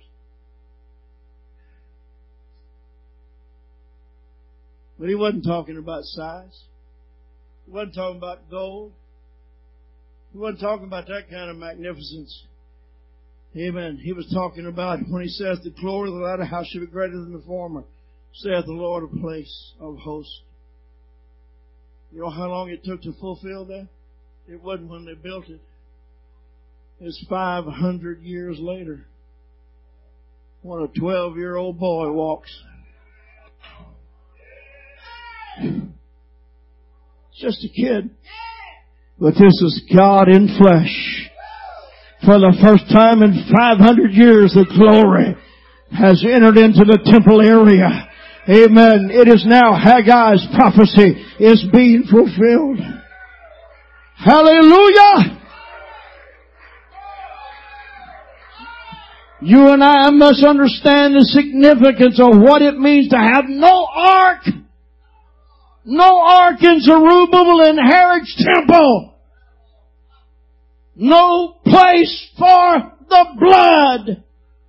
But he wasn't talking about size. He wasn't talking about gold. He wasn't talking about that kind of magnificence. Amen. He was talking about when he says the glory of the latter house should be greater than the former, saith the Lord of place of hosts. You know how long it took to fulfill that? It wasn't when they built it. It's 500 years later. When a 12-year-old boy walks. Just a kid. But this is God in flesh. For the first time in 500 years, the glory has entered into the temple area. Amen. It is now Haggai's prophecy is being fulfilled. Hallelujah! You and I must understand the significance of what it means to have no ark. No ark in Zerubbabel and Herod's temple. No place for the blood.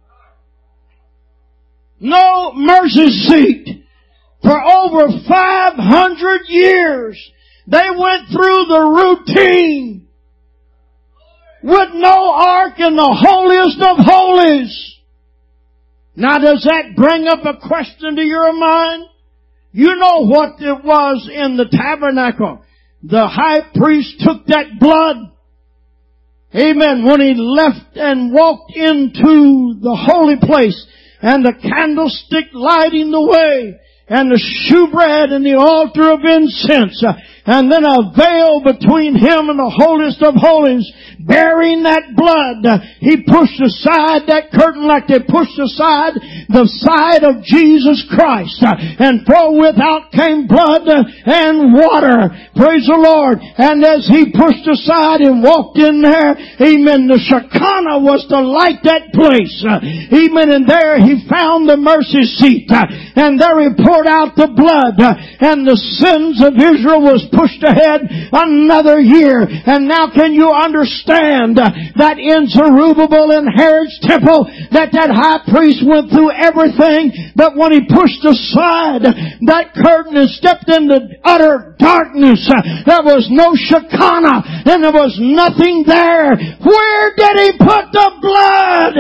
No mercy seat. For over 500 years, they went through the routine with no ark in the holiest of holies. Now, does that bring up a question to your mind? You know what it was in the tabernacle. The high priest took that blood. Amen. When he left and walked into the holy place, and the candlestick lighting the way, and the shewbread and the altar of incense, and then a veil between him and the holiest of holies, bearing that blood. He pushed aside that curtain like they pushed aside the side of Jesus Christ. And forthwith out came blood and water. Praise the Lord. And as he pushed aside and walked in there, amen, the Shekinah was to light that place. Amen. And there he found the mercy seat. And there he poured out the blood. And the sins of Israel was pushed ahead another year. And now can you understand that in Zerubbabel and Herod's temple that high priest went through everything, but when he pushed aside that curtain and stepped into utter darkness, there was no Shekinah and there was nothing there. Where did he put the blood?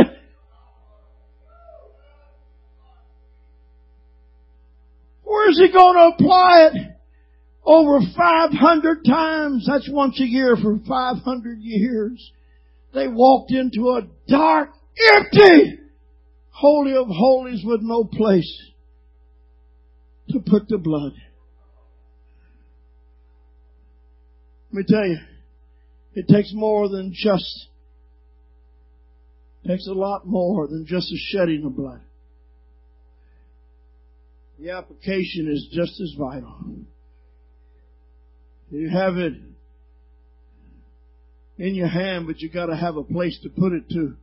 Where's he going to apply it? Over 500 times. That's once a year for 500 years. They walked into a dark, empty, Holy of Holies with no place to put the blood. Let me tell you, it takes more than just, takes a lot more than just the shedding of blood. The application is just as vital. You have it in your hand, but you got to have a place to put it to.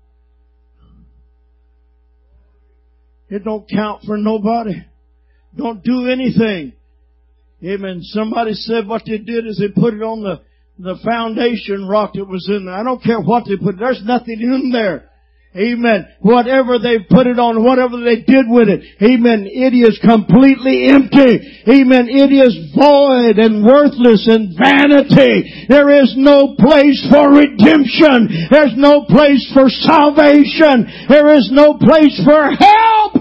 It don't count for nobody. Don't do anything. Amen. Somebody said what they did is they put it on the foundation rock that was in there. I don't care what they put. There's nothing in there. Amen. Whatever they put it on, whatever they did with it. Amen. It is completely empty. Amen. It is void and worthless and vanity. There is no place for redemption. There's no place for salvation. There is no place for help.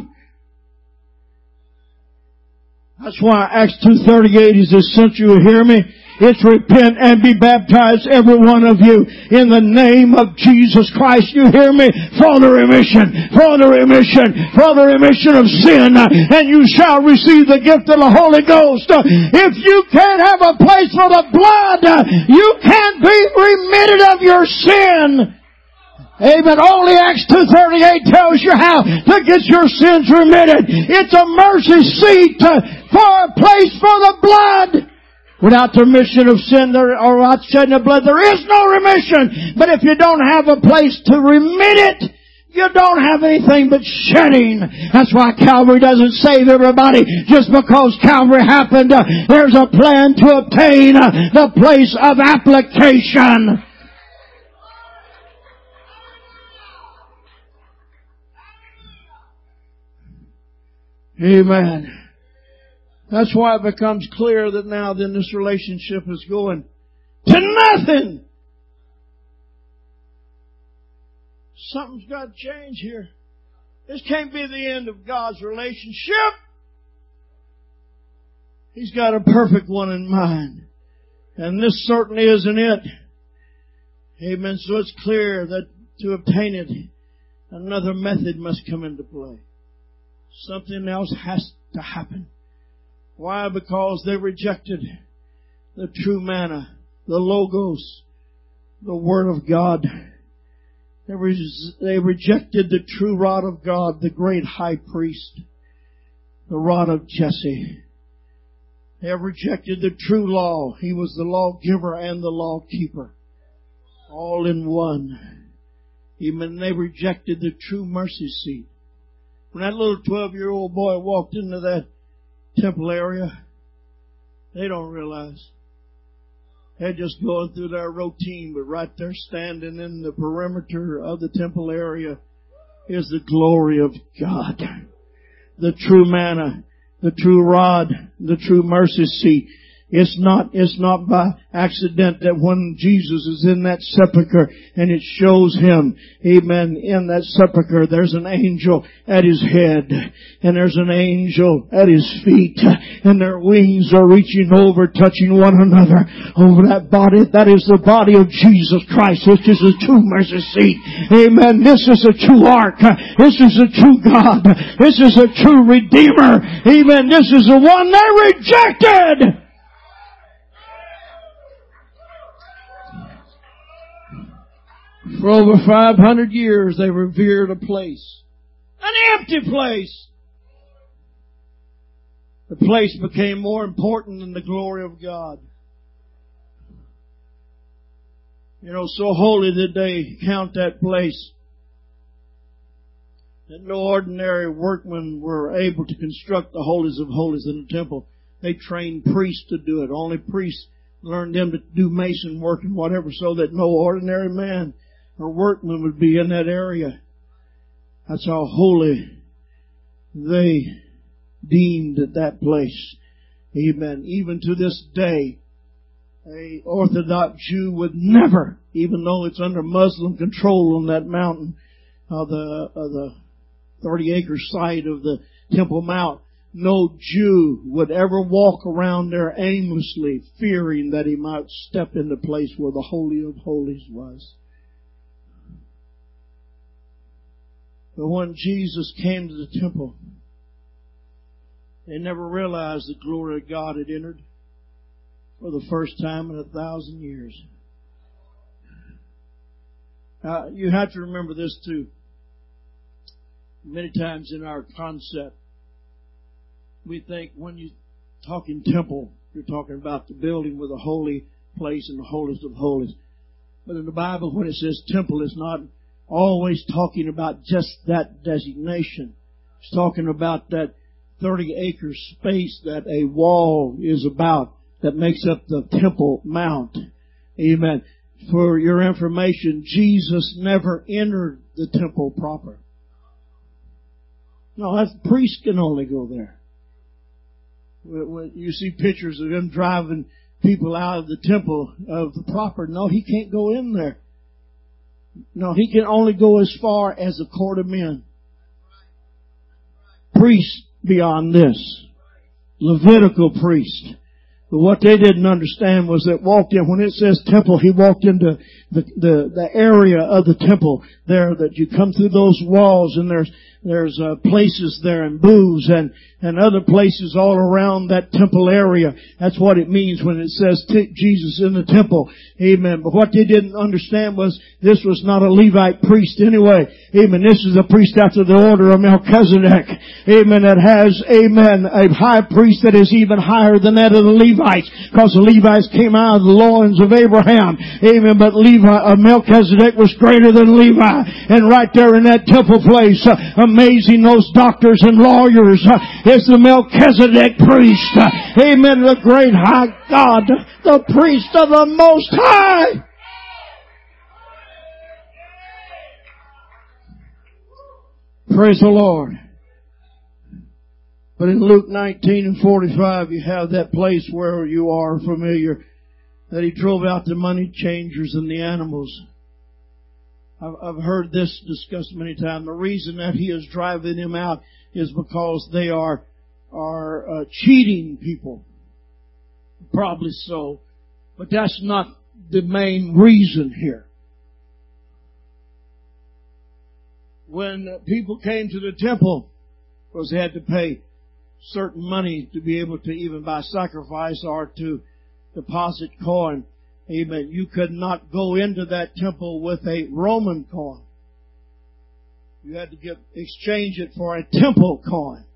That's why Acts 2:38 is essential. You hear me? It's repent and be baptized, every one of you, in the name of Jesus Christ. You hear me? For the remission, for the remission, for the remission of sin, and you shall receive the gift of the Holy Ghost. If you can't have a place for the blood, you can't be remitted of your sin. Amen. Only Acts 2:38 tells you how to get your sins remitted. It's a mercy seat for a place for the blood. Without the remission of sin or without shedding of blood, there is no remission. But if you don't have a place to remit it, you don't have anything but shedding. That's why Calvary doesn't save everybody just because Calvary happened. There's a plan to obtain the place of application. Amen. That's why it becomes clear that now then this relationship is going to nothing. Something's got to change here. This can't be the end of God's relationship. He's got a perfect one in mind. And this certainly isn't it. Amen. So it's clear that to obtain it, another method must come into play. Something else has to happen. Why? Because they rejected the true manna, the Logos, the Word of God. They rejected the true rod of God, the great high priest, the rod of Jesse. They have rejected the true law. He was the lawgiver and the lawkeeper, all in one. Even they rejected the true mercy seat. When that little 12-year-old boy walked into that temple area, they don't realize. They're just going through their routine, but right there standing in the perimeter of the temple area is the glory of God. The true manna, the true rod, the true mercy seat. It's not by accident that when Jesus is in that sepulcher and it shows him, amen, in that sepulcher, there's an angel at his head and there's an angel at his feet and their wings are reaching over, touching one another over that body. That is the body of Jesus Christ, which is a true mercy seat. Amen. This is a true ark. This is a true God. This is a true Redeemer. Amen. This is the one they rejected. For over 500 years, they revered a place. An empty place. The place became more important than the glory of God. You know, so holy did they count that place that no ordinary workmen were able to construct the holies of holies in the temple. They trained priests to do it. Only priests learned them to do mason work and whatever, so that no ordinary man or workmen would be in that area. That's how holy they deemed that place. Amen. Even to this day, a Orthodox Jew would never, even though it's under Muslim control on that mountain, the 30-acre site of the Temple Mount, no Jew would ever walk around there aimlessly, fearing that he might step in the place where the Holy of Holies was. But when Jesus came to the temple, they never realized the glory of God had entered for the first time in 1,000 years. You have to remember this too. Many times in our concept, we think when you talk in temple, you're talking about the building with a holy place and the holiest of holies. But in the Bible, when it says temple, it's not always talking about just that designation. It's talking about that 30-acre space that a wall is about that makes up the Temple Mount. Amen. For your information, Jesus never entered the temple proper. No, that priest can only go there. When you see pictures of him driving people out of the temple of the proper, no, he can't go in there. No, he can only go as far as the court of men. Priest beyond this. Levitical priest. But what they didn't understand was that walked in, when it says temple, he walked into the area of the temple there, that you come through those walls, and there's places there and booths and other places all around that temple area. That's what it means when it says Jesus in the temple. Amen. But what they didn't understand was this was not a Levite priest anyway. Amen. This is a priest after the order of Melchizedek. Amen. That has, amen, a high priest that is even higher than that of the Levites, because the Levites came out of the loins of Abraham. Amen. But Melchizedek was greater than Levi. And right there in that temple place, amazing, those doctors and lawyers, is the Melchizedek priest. Amen. The great high God, the priest of the Most High. Praise the Lord. But in Luke 19:45, you have that place where you are familiar, that he drove out the money changers and the animals. I've heard this discussed many times. The reason that he is driving them out is because they are cheating people. Probably so. But that's not the main reason here. When people came to the temple, of course they had to pay certain money to be able to even buy sacrifice or to deposit coin. Amen. You could not go into that temple with a Roman coin. You had to exchange it for a temple coin.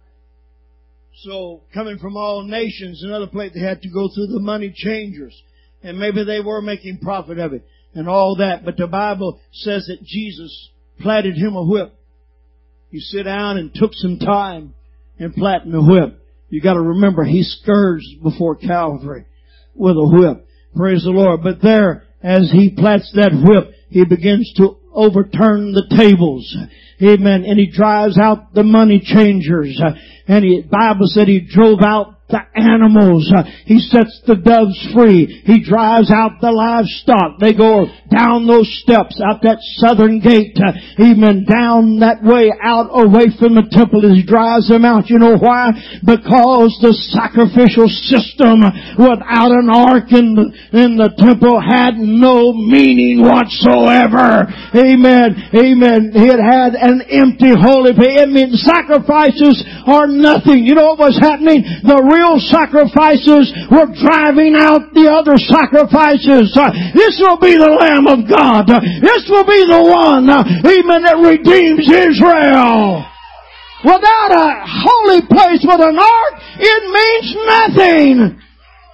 So, coming from all nations and other places, they had to go through the money changers. And maybe they were making profit of it and all that. But the Bible says that Jesus platted him a whip. He sat down and took some time and platting the whip. You got to remember, he scourged before Calvary with a whip. Praise the Lord. But there, as he plats that whip, he begins to overturn the tables. Amen. And he drives out the money changers. And the Bible said he drove out the animals. He sets the doves free. He drives out the livestock. They go down those steps, out that southern gate. Amen. Down that way, out away from the temple as he drives them out. You know why? Because the sacrificial system without an ark in the temple had no meaning whatsoever. Amen. Amen. It had an empty holy place. I mean, sacrifices are nothing. You know what was happening? The real sacrifices were driving out the other sacrifices. This will be the Lamb of God. This will be the one, amen, that redeems Israel. Without a holy place with an ark, it means nothing.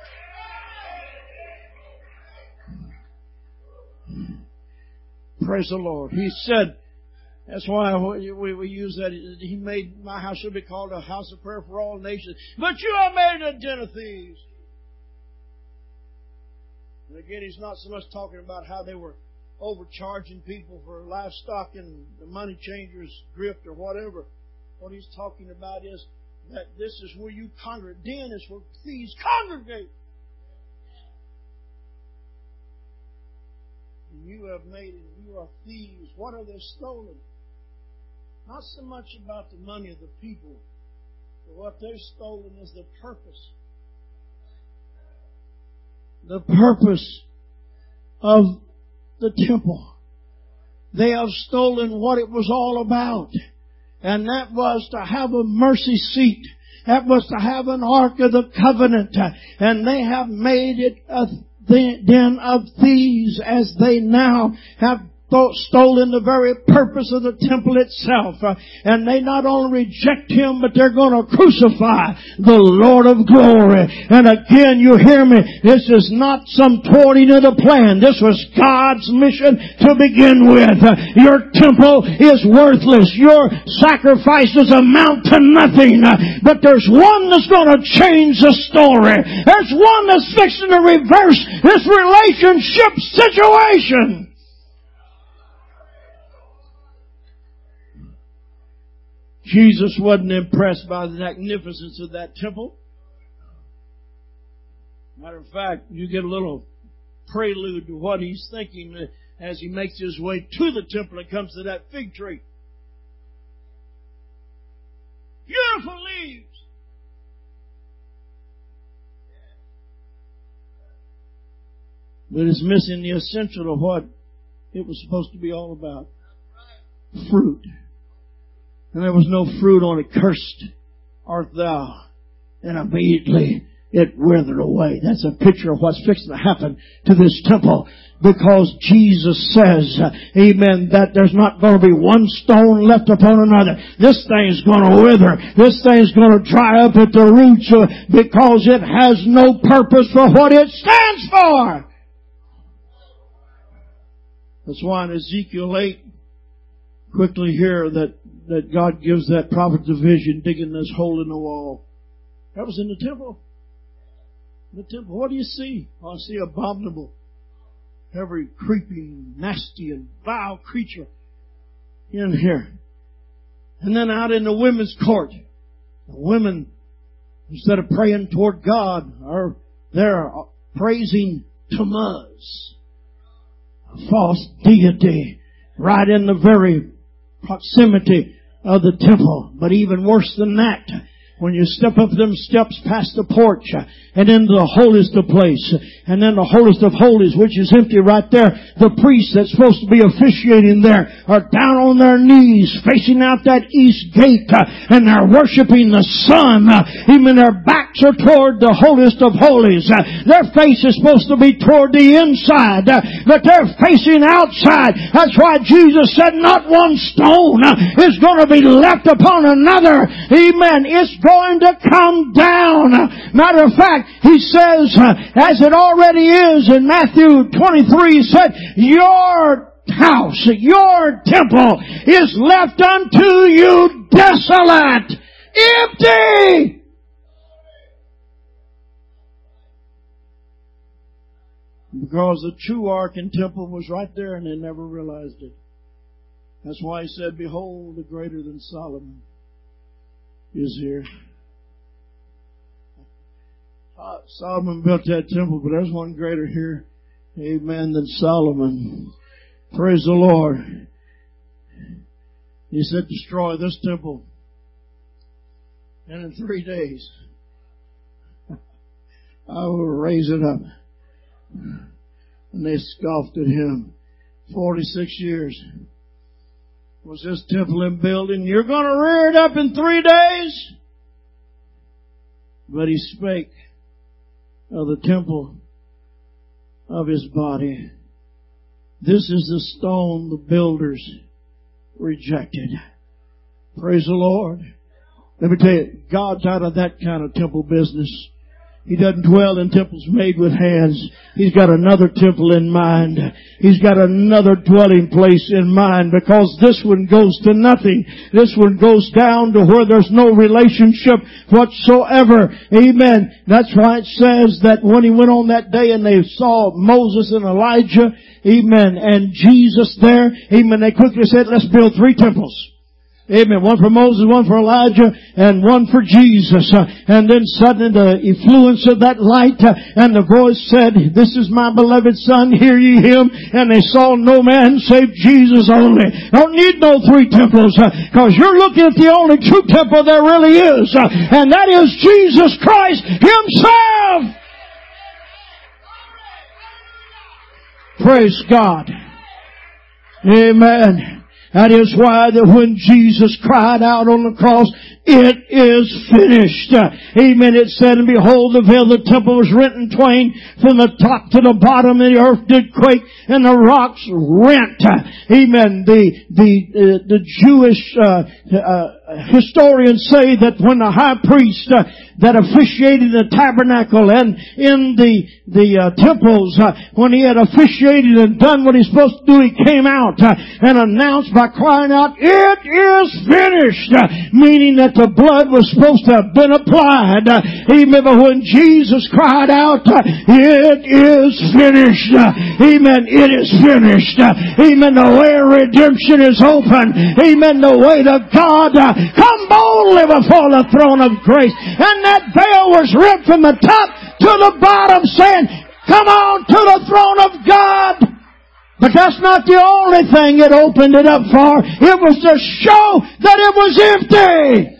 Praise the Lord. He said, that's why we use that. He made my house should be called a house of prayer for all nations. But you have made it a den of thieves. And again, he's not so much talking about how they were overcharging people for livestock and the money changers grift or whatever. What he's talking about is that this is where you congregate. Den is where thieves congregate. You have made it. You are thieves. What are they stolen? Not so much about the money of the people, but what they're stolen is the purpose. The purpose of the temple. They have stolen what it was all about. And that was to have a mercy seat. That was to have an Ark of the Covenant. And they have made it a den of thieves, as they now have stolen the very purpose of the temple itself. And they not only reject Him, but they're going to crucify the Lord of glory. And again, you hear me, this is not some thwarting of the plan. This was God's mission to begin with. Your temple is worthless. Your sacrifices amount to nothing. But there's one that's going to change the story. There's one that's fixing to reverse this relationship situation. Jesus wasn't impressed by the magnificence of that temple. Matter of fact, you get a little prelude to what He's thinking as He makes His way to the temple and comes to that fig tree. Beautiful leaves. But it's missing the essential of what it was supposed to be all about. Fruit. And there was no fruit on it. Cursed art thou. And immediately it withered away. That's a picture of what's fixing to happen to this temple. Because Jesus says, amen, that there's not going to be one stone left upon another. This thing's going to wither. This thing's going to dry up at the roots because it has no purpose for what it stands for. That's why in Ezekiel 8, quickly here that God gives that prophet the vision, digging this hole in the wall. That was in the temple. The temple. What do you see? Oh, I see abominable, every creeping, nasty, and vile creature in here. And then out in the women's court, the women, instead of praying toward God, are there praising Tammuz, a false deity, right in the very proximity of the temple. But even worse than that, when you step up them steps past the porch and into the holiest of place, and then the holiest of holies, which is empty right there, the priests that's supposed to be officiating there are down on their knees facing out that east gate, and they're worshiping the sun. Even their backs are toward the holiest of holies. Their face is supposed to be toward the inside, but they're facing outside. That's why Jesus said not one stone is going to be left upon another. Amen. It's going to come down. Matter of fact, He says, as it already is in Matthew 23, He said, your house, your temple is left unto you desolate, empty. Because the true ark and temple was right there and they never realized it. That's why He said, behold, the greater than Solomon is here. Solomon built that temple, but there's one greater here, amen, than Solomon. Praise the Lord. He said, destroy this temple, and in 3 days I will raise it up. And they scoffed at Him. 46 years was this temple in building. You're going to rear it up in 3 days? But He spake of the temple of His body. This is the stone the builders rejected. Praise the Lord. Let me tell you, God's out of that kind of temple business. He doesn't dwell in temples made with hands. He's got another temple in mind. He's got another dwelling place in mind, because this one goes to nothing. This one goes down to where there's no relationship whatsoever. Amen. That's why it says that when He went on that day and they saw Moses and Elijah, amen, and Jesus there, amen, they quickly said, let's build 3 temples. Amen. One for Moses, one for Elijah, and one for Jesus. And then suddenly the influence of that light, and the voice said, this is my beloved Son, hear ye Him. And they saw no man save Jesus only. Don't need no 3 temples, because you're looking at the only true temple there really is. And that is Jesus Christ Himself. Praise God. Amen. That is why that when Jesus cried out on the cross, it is finished. Amen. It said, and behold, the veil of the temple was rent in twain from the top to the bottom, and the earth did quake, and the rocks rent. Amen. The Jewish historians say that when the high priest that officiated the tabernacle and in the temples, when he had officiated and done what he's supposed to do, he came out and announced by crying out, "It is finished," meaning that the blood was supposed to have been applied. Amen. But when Jesus cried out, "It is finished," amen, it is finished. Amen. The way of redemption is open. Amen. The way to God. Come boldly before the throne of grace. And that veil was ripped from the top to the bottom, saying, come on to the throne of God. But that's not the only thing it opened it up for. It was to show that it was empty.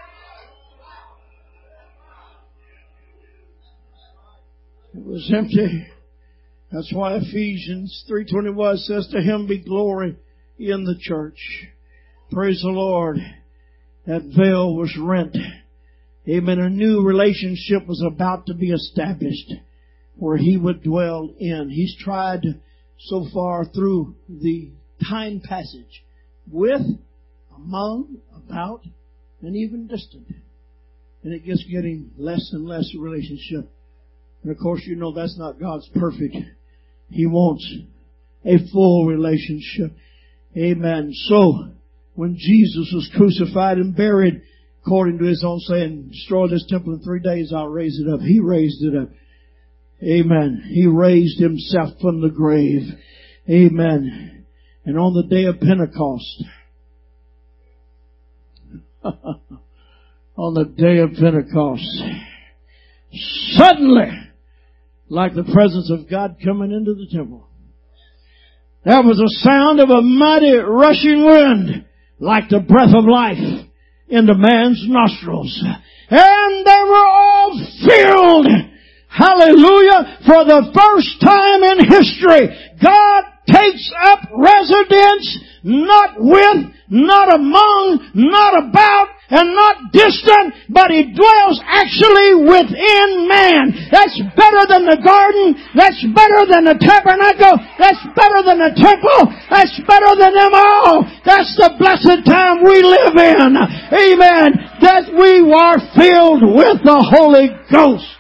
It was empty. That's why Ephesians 3:21 says, to Him be glory in the church. Praise the Lord. That veil was rent. Amen. A new relationship was about to be established where He would dwell in. He's tried so far through the time passage with, among, about, and even distant. And it gets getting less and less relationship. And of course, you know that's not God's perfect. He wants a full relationship. Amen. So, when Jesus was crucified and buried, according to His own saying, destroy this temple in 3 days, I'll raise it up. He raised it up. Amen. He raised Himself from the grave. Amen. And on the day of Pentecost, on the day of Pentecost, suddenly, like the presence of God coming into the temple, there was a sound of a mighty rushing wind, like the breath of life into man's nostrils. And they were all filled. Hallelujah. For the first time in history, God takes up residence not with, not among, not about, and not distant, but He dwells actually within man. That's better than the garden. That's better than the tabernacle. That's better than the temple. That's better than them all. That's the blessed time we live in. Amen. That we are filled with the Holy Ghost.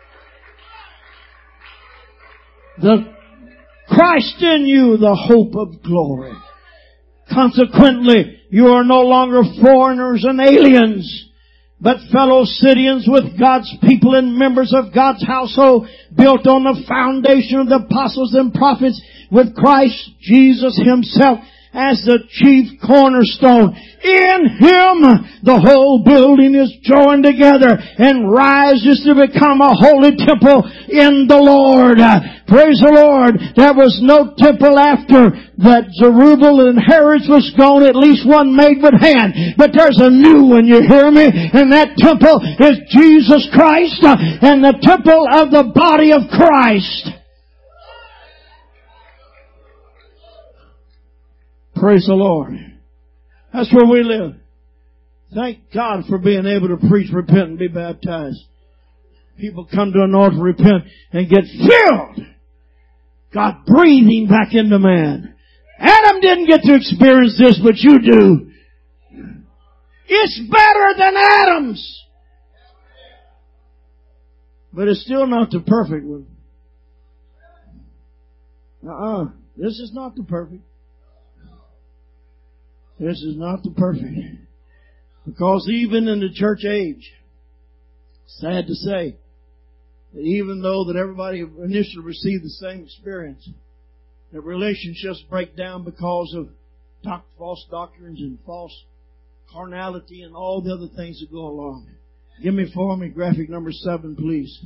The Christ in you, the hope of glory. Consequently, you are no longer foreigners and aliens, but fellow citizens with God's people and members of God's household, built on the foundation of the apostles and prophets, with Christ Jesus Himself as the chief cornerstone. In Him, the whole building is joined together and rises to become a holy temple in the Lord. Praise the Lord. There was no temple after that Zerubbabel and Herod's was gone, at least one made with hand. But there's a new one, you hear me? And that temple is Jesus Christ and the temple of the body of Christ. Praise the Lord. That's where we live. Thank God for being able to preach, repent, and be baptized. People come to an altar, repent, and get filled. God breathing back into man. Adam didn't get to experience this, but you do. It's better than Adam's. But it's still not the perfect one. This is not the perfect. This is not the perfect. Because even in the church age, sad to say, that even though that everybody initially received the same experience, that relationships break down because of false doctrines and false carnality and all the other things that go along. Give me for me graphic number 7, please.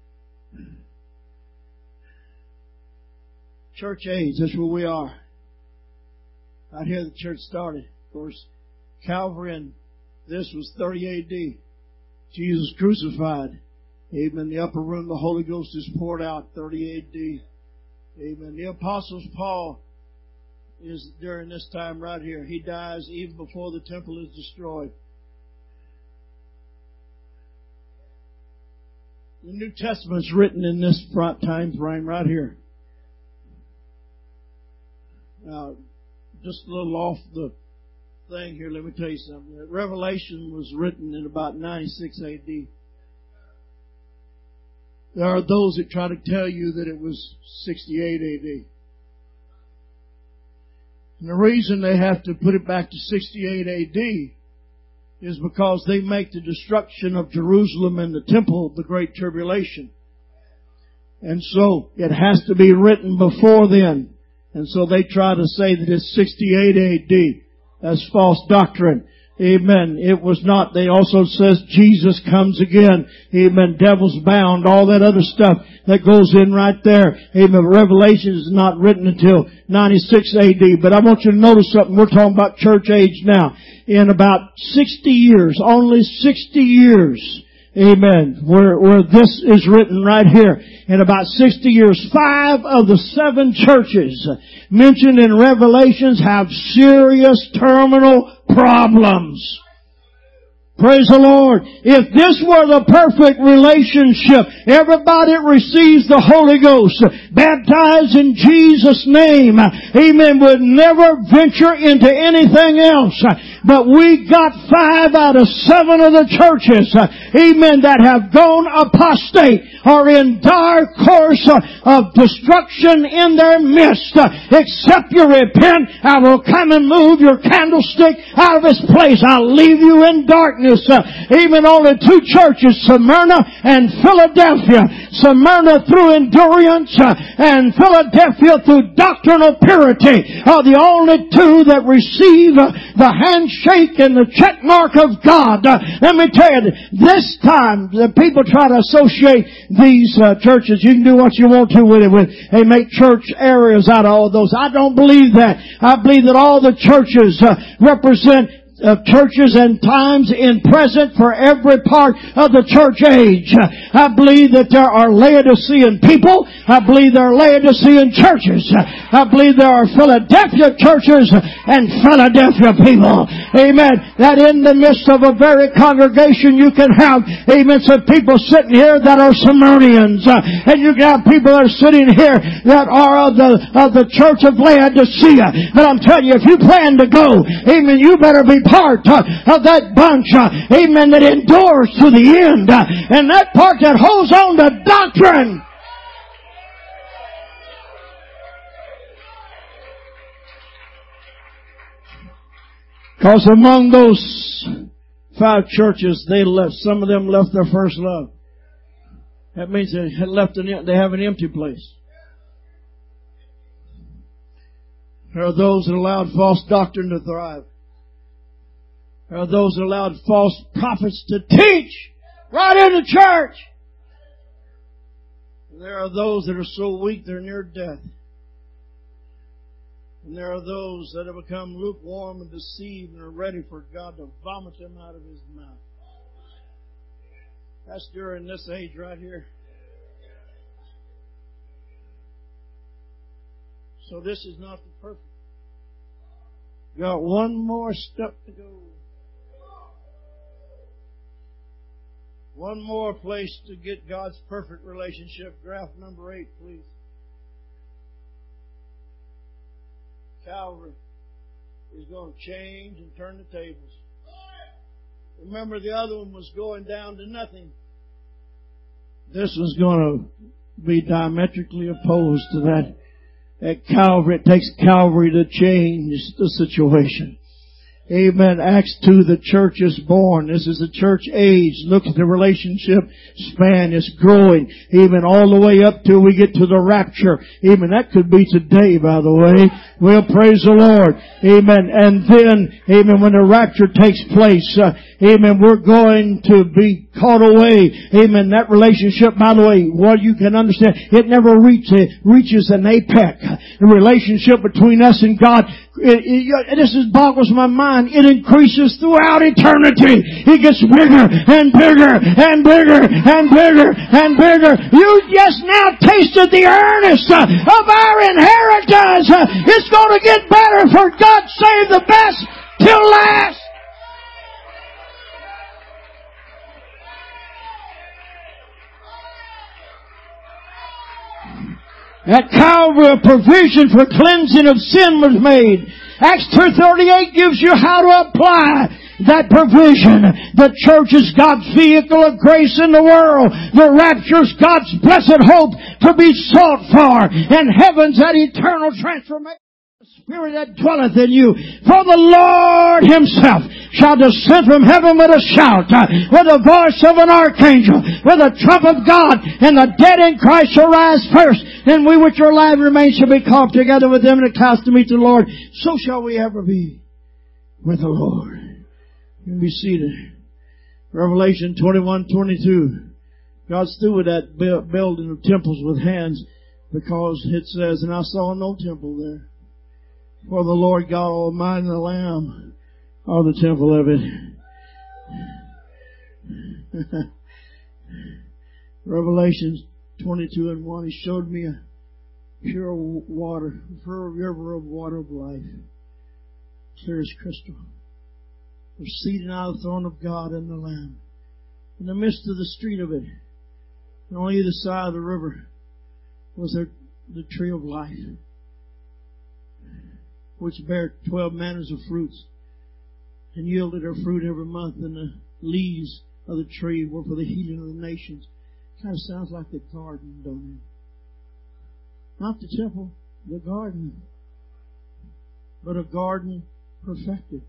Church age, that's where we are. Out here the church started. Of course, Calvary and this was 30 A.D. Jesus crucified. Amen. The upper room, the Holy Ghost is poured out, 30 A.D. Amen. The Apostles Paul is during this time right here. He dies even before the temple is destroyed. The New Testament's written in this time frame right here. Now, just a little off the thing here, let me tell you something. Revelation was written in about 96 AD. There are those that try to tell you that it was 68 AD. And the reason they have to put it back to 68 AD is because they make the destruction of Jerusalem and the temple the Great Tribulation. And so it has to be written before then. And so they try to say that it's 68 AD. That's false doctrine. Amen. It was not. They also says Jesus comes again. Amen. Devil's bound. All that other stuff that goes in right there. Amen. Revelation is not written until 96 AD. But I want you to notice something. We're talking about church age now. In about 60 years, only 60 years, amen, where this is written right here. In about 60 years, 5 of the 7 churches mentioned in Revelations have serious terminal problems. Praise the Lord. If this were the perfect relationship, everybody receives the Holy Ghost, baptized in Jesus' name, amen, would never venture into anything else. But we got 5 out of 7 of the churches, amen, that have gone apostate, are in dire course of destruction in their midst. Except you repent, I will come and move your candlestick out of its place. I'll leave you in darkness. Even only 2 churches, Smyrna and Philadelphia. Smyrna through endurance and Philadelphia through doctrinal purity are the only 2 that receive the handshake and the check mark of God. Let me tell you, this time the people try to associate these churches. You can do what you want to with it. They make church areas out of all those. I don't believe that. I believe that all the churches represent churches and times in present for every part of the church age. I believe that there are Laodicean people. I believe there are Laodicean churches. I believe there are Philadelphia churches and Philadelphia people. Amen. That in the midst of a very congregation you can have, amen, some people sitting here that are Smyrnians. And you can have people that are sitting here that are of the church of Laodicea. But I'm telling you, if you plan to go, amen, you better be part of that bunch, amen, that endures to the end, and that part that holds on to doctrine. Because among those 5 churches, some of them left their first love. That means they have an empty place. There are those that allowed false doctrine to thrive. There are those that allowed false prophets to teach right in the church. And there are those that are so weak they're near death. And there are those that have become lukewarm and deceived and are ready for God to vomit them out of His mouth. That's during this age right here. So this is not the perfect. Got one more step to go. One more place to get God's perfect relationship. Graph number 8, please. Calvary is going to change and turn the tables. Remember, the other one was going down to nothing. This was going to be diametrically opposed to that. At Calvary, it takes Calvary to change the situation. Amen. Acts 2, the church is born. This is the church age. Look at the relationship span. It's growing. Amen. All the way up till we get to the rapture. Amen. That could be today, by the way. Well, praise the Lord. Amen. And then, amen, when the rapture takes place, amen, we're going to be caught away. Amen. That relationship, by the way, what you can understand, it never reaches an apex. The relationship between us and God, this boggles my mind. It increases throughout eternity. It gets bigger and bigger and bigger and bigger and bigger. You just now tasted the earnest of our inheritance. It's it's going to get better, for God saved the best till last. At Calvary, a provision for cleansing of sin was made. Acts 2:38 gives you how to apply that provision. The church is God's vehicle of grace in the world. The rapture is God's blessed hope to be sought for. And heaven's that eternal transformation. The Spirit that dwelleth in you. For the Lord Himself shall descend from heaven with a shout, with the voice of an archangel, with a trump of God, and the dead in Christ shall rise first, and we which are alive remain shall be caught together with them in the clouds to meet the Lord. So shall we ever be with the Lord. You can be seated. Revelation 21:22. God's through with that building of temples with hands, because it says, and I saw no temple there, for the Lord God Almighty and the Lamb are the temple of it. Revelation 22:1. He showed me a pure water, pure river of water of life, clear as crystal, proceeding out of the throne of God and the Lamb. In the midst of the street of it, and on either side of the river, was the tree of life, which bare 12 manners of fruits, and yielded her fruit every month, and the leaves of the tree were for the healing of the nations. Kind of sounds like the garden, don't it? Not the temple, the garden. But a garden perfected.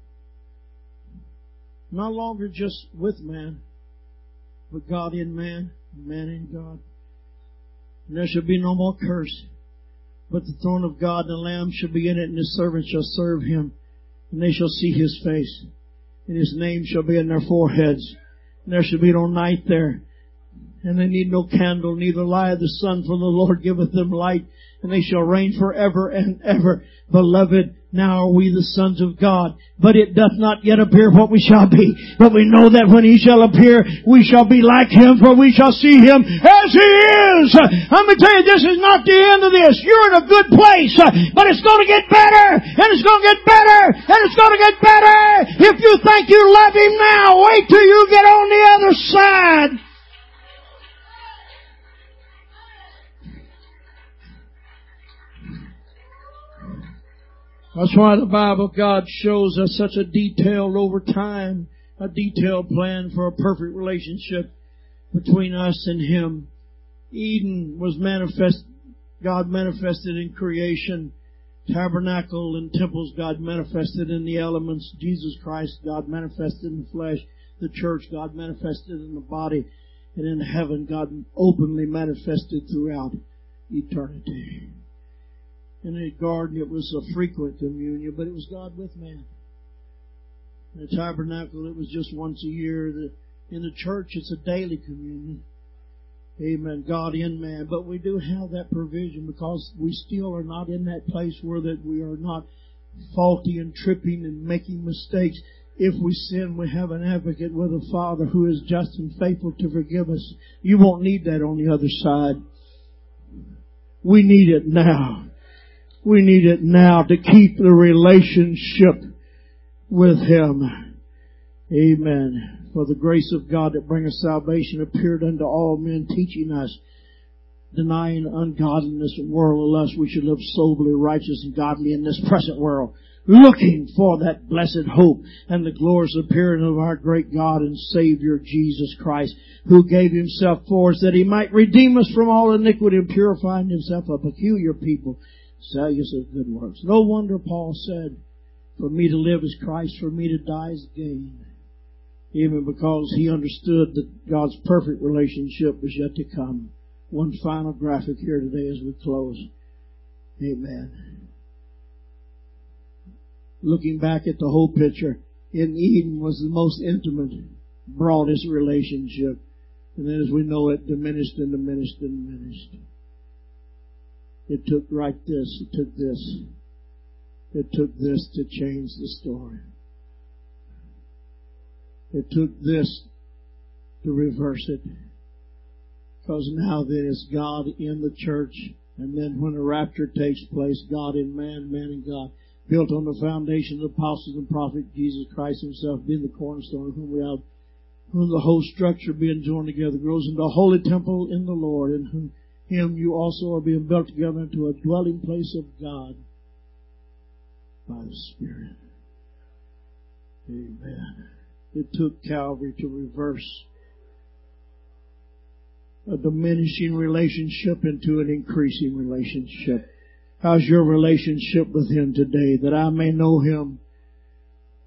No longer just with man, but God in man, man in God. And there shall be no more curse, but the throne of God and the Lamb shall be in it, and His servants shall serve Him, and they shall see His face, and His name shall be in their foreheads. And there shall be no night there, and they need no candle, neither light of the sun, for the Lord giveth them light, and they shall reign forever and ever. Beloved, now are we the sons of God, but it doth not yet appear what we shall be. But we know that when He shall appear, we shall be like Him, for we shall see Him as He is. Let me tell you, this is not the end of this. You're in a good place, but it's going to get better, and it's going to get better, and it's going to get better. If you think you love Him now, wait till you get on the other side. That's why the Bible, God shows us such a detailed over time, a detailed plan for a perfect relationship between us and Him. Eden was God manifested in creation. Tabernacle and temples, God manifested in the elements. Jesus Christ, God manifested in the flesh. The church, God manifested in the body. And in heaven, God openly manifested throughout eternity. In the garden, it was a frequent communion, but it was God with man. In the tabernacle, it was just once a year. In the church, it's a daily communion. Amen. God in man. But we do have that provision, because we still are not in that place where that we are not faulty and tripping and making mistakes. If we sin, we have an advocate with the Father who is just and faithful to forgive us. You won't need that on the other side. We need it now. We need it now to keep the relationship with Him. Amen. For the grace of God that bringeth salvation appeared unto all men, teaching us, denying ungodliness and worldly lust, we should live soberly, righteous, and godly in this present world, looking for that blessed hope and the glorious appearing of our great God and Savior Jesus Christ, who gave Himself for us that He might redeem us from all iniquity and purifying Himself a peculiar people, zealous of good works. No wonder Paul said, for me to live is Christ, for me to die is gain. Even because he understood that God's perfect relationship was yet to come. One final graphic here today as we close. Amen. Looking back at the whole picture, in Eden was the most intimate, broadest relationship. And then as we know it, diminished and diminished and diminished. It took this. It took this to change the story. It took this to reverse it. Because now then it's God in the church And then when the rapture takes place, God in man, man in God, built on the foundation of the apostles and prophets, Jesus Christ himself being the cornerstone, whom the whole structure being joined together grows into a holy temple in the Lord, in whom Him you also are being built together into a dwelling place of God by the Spirit. Amen. It took Calvary to reverse a diminishing relationship into an increasing relationship. How's your relationship with Him today? That I may know Him,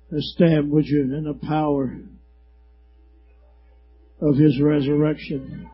establish you in the power of His resurrection.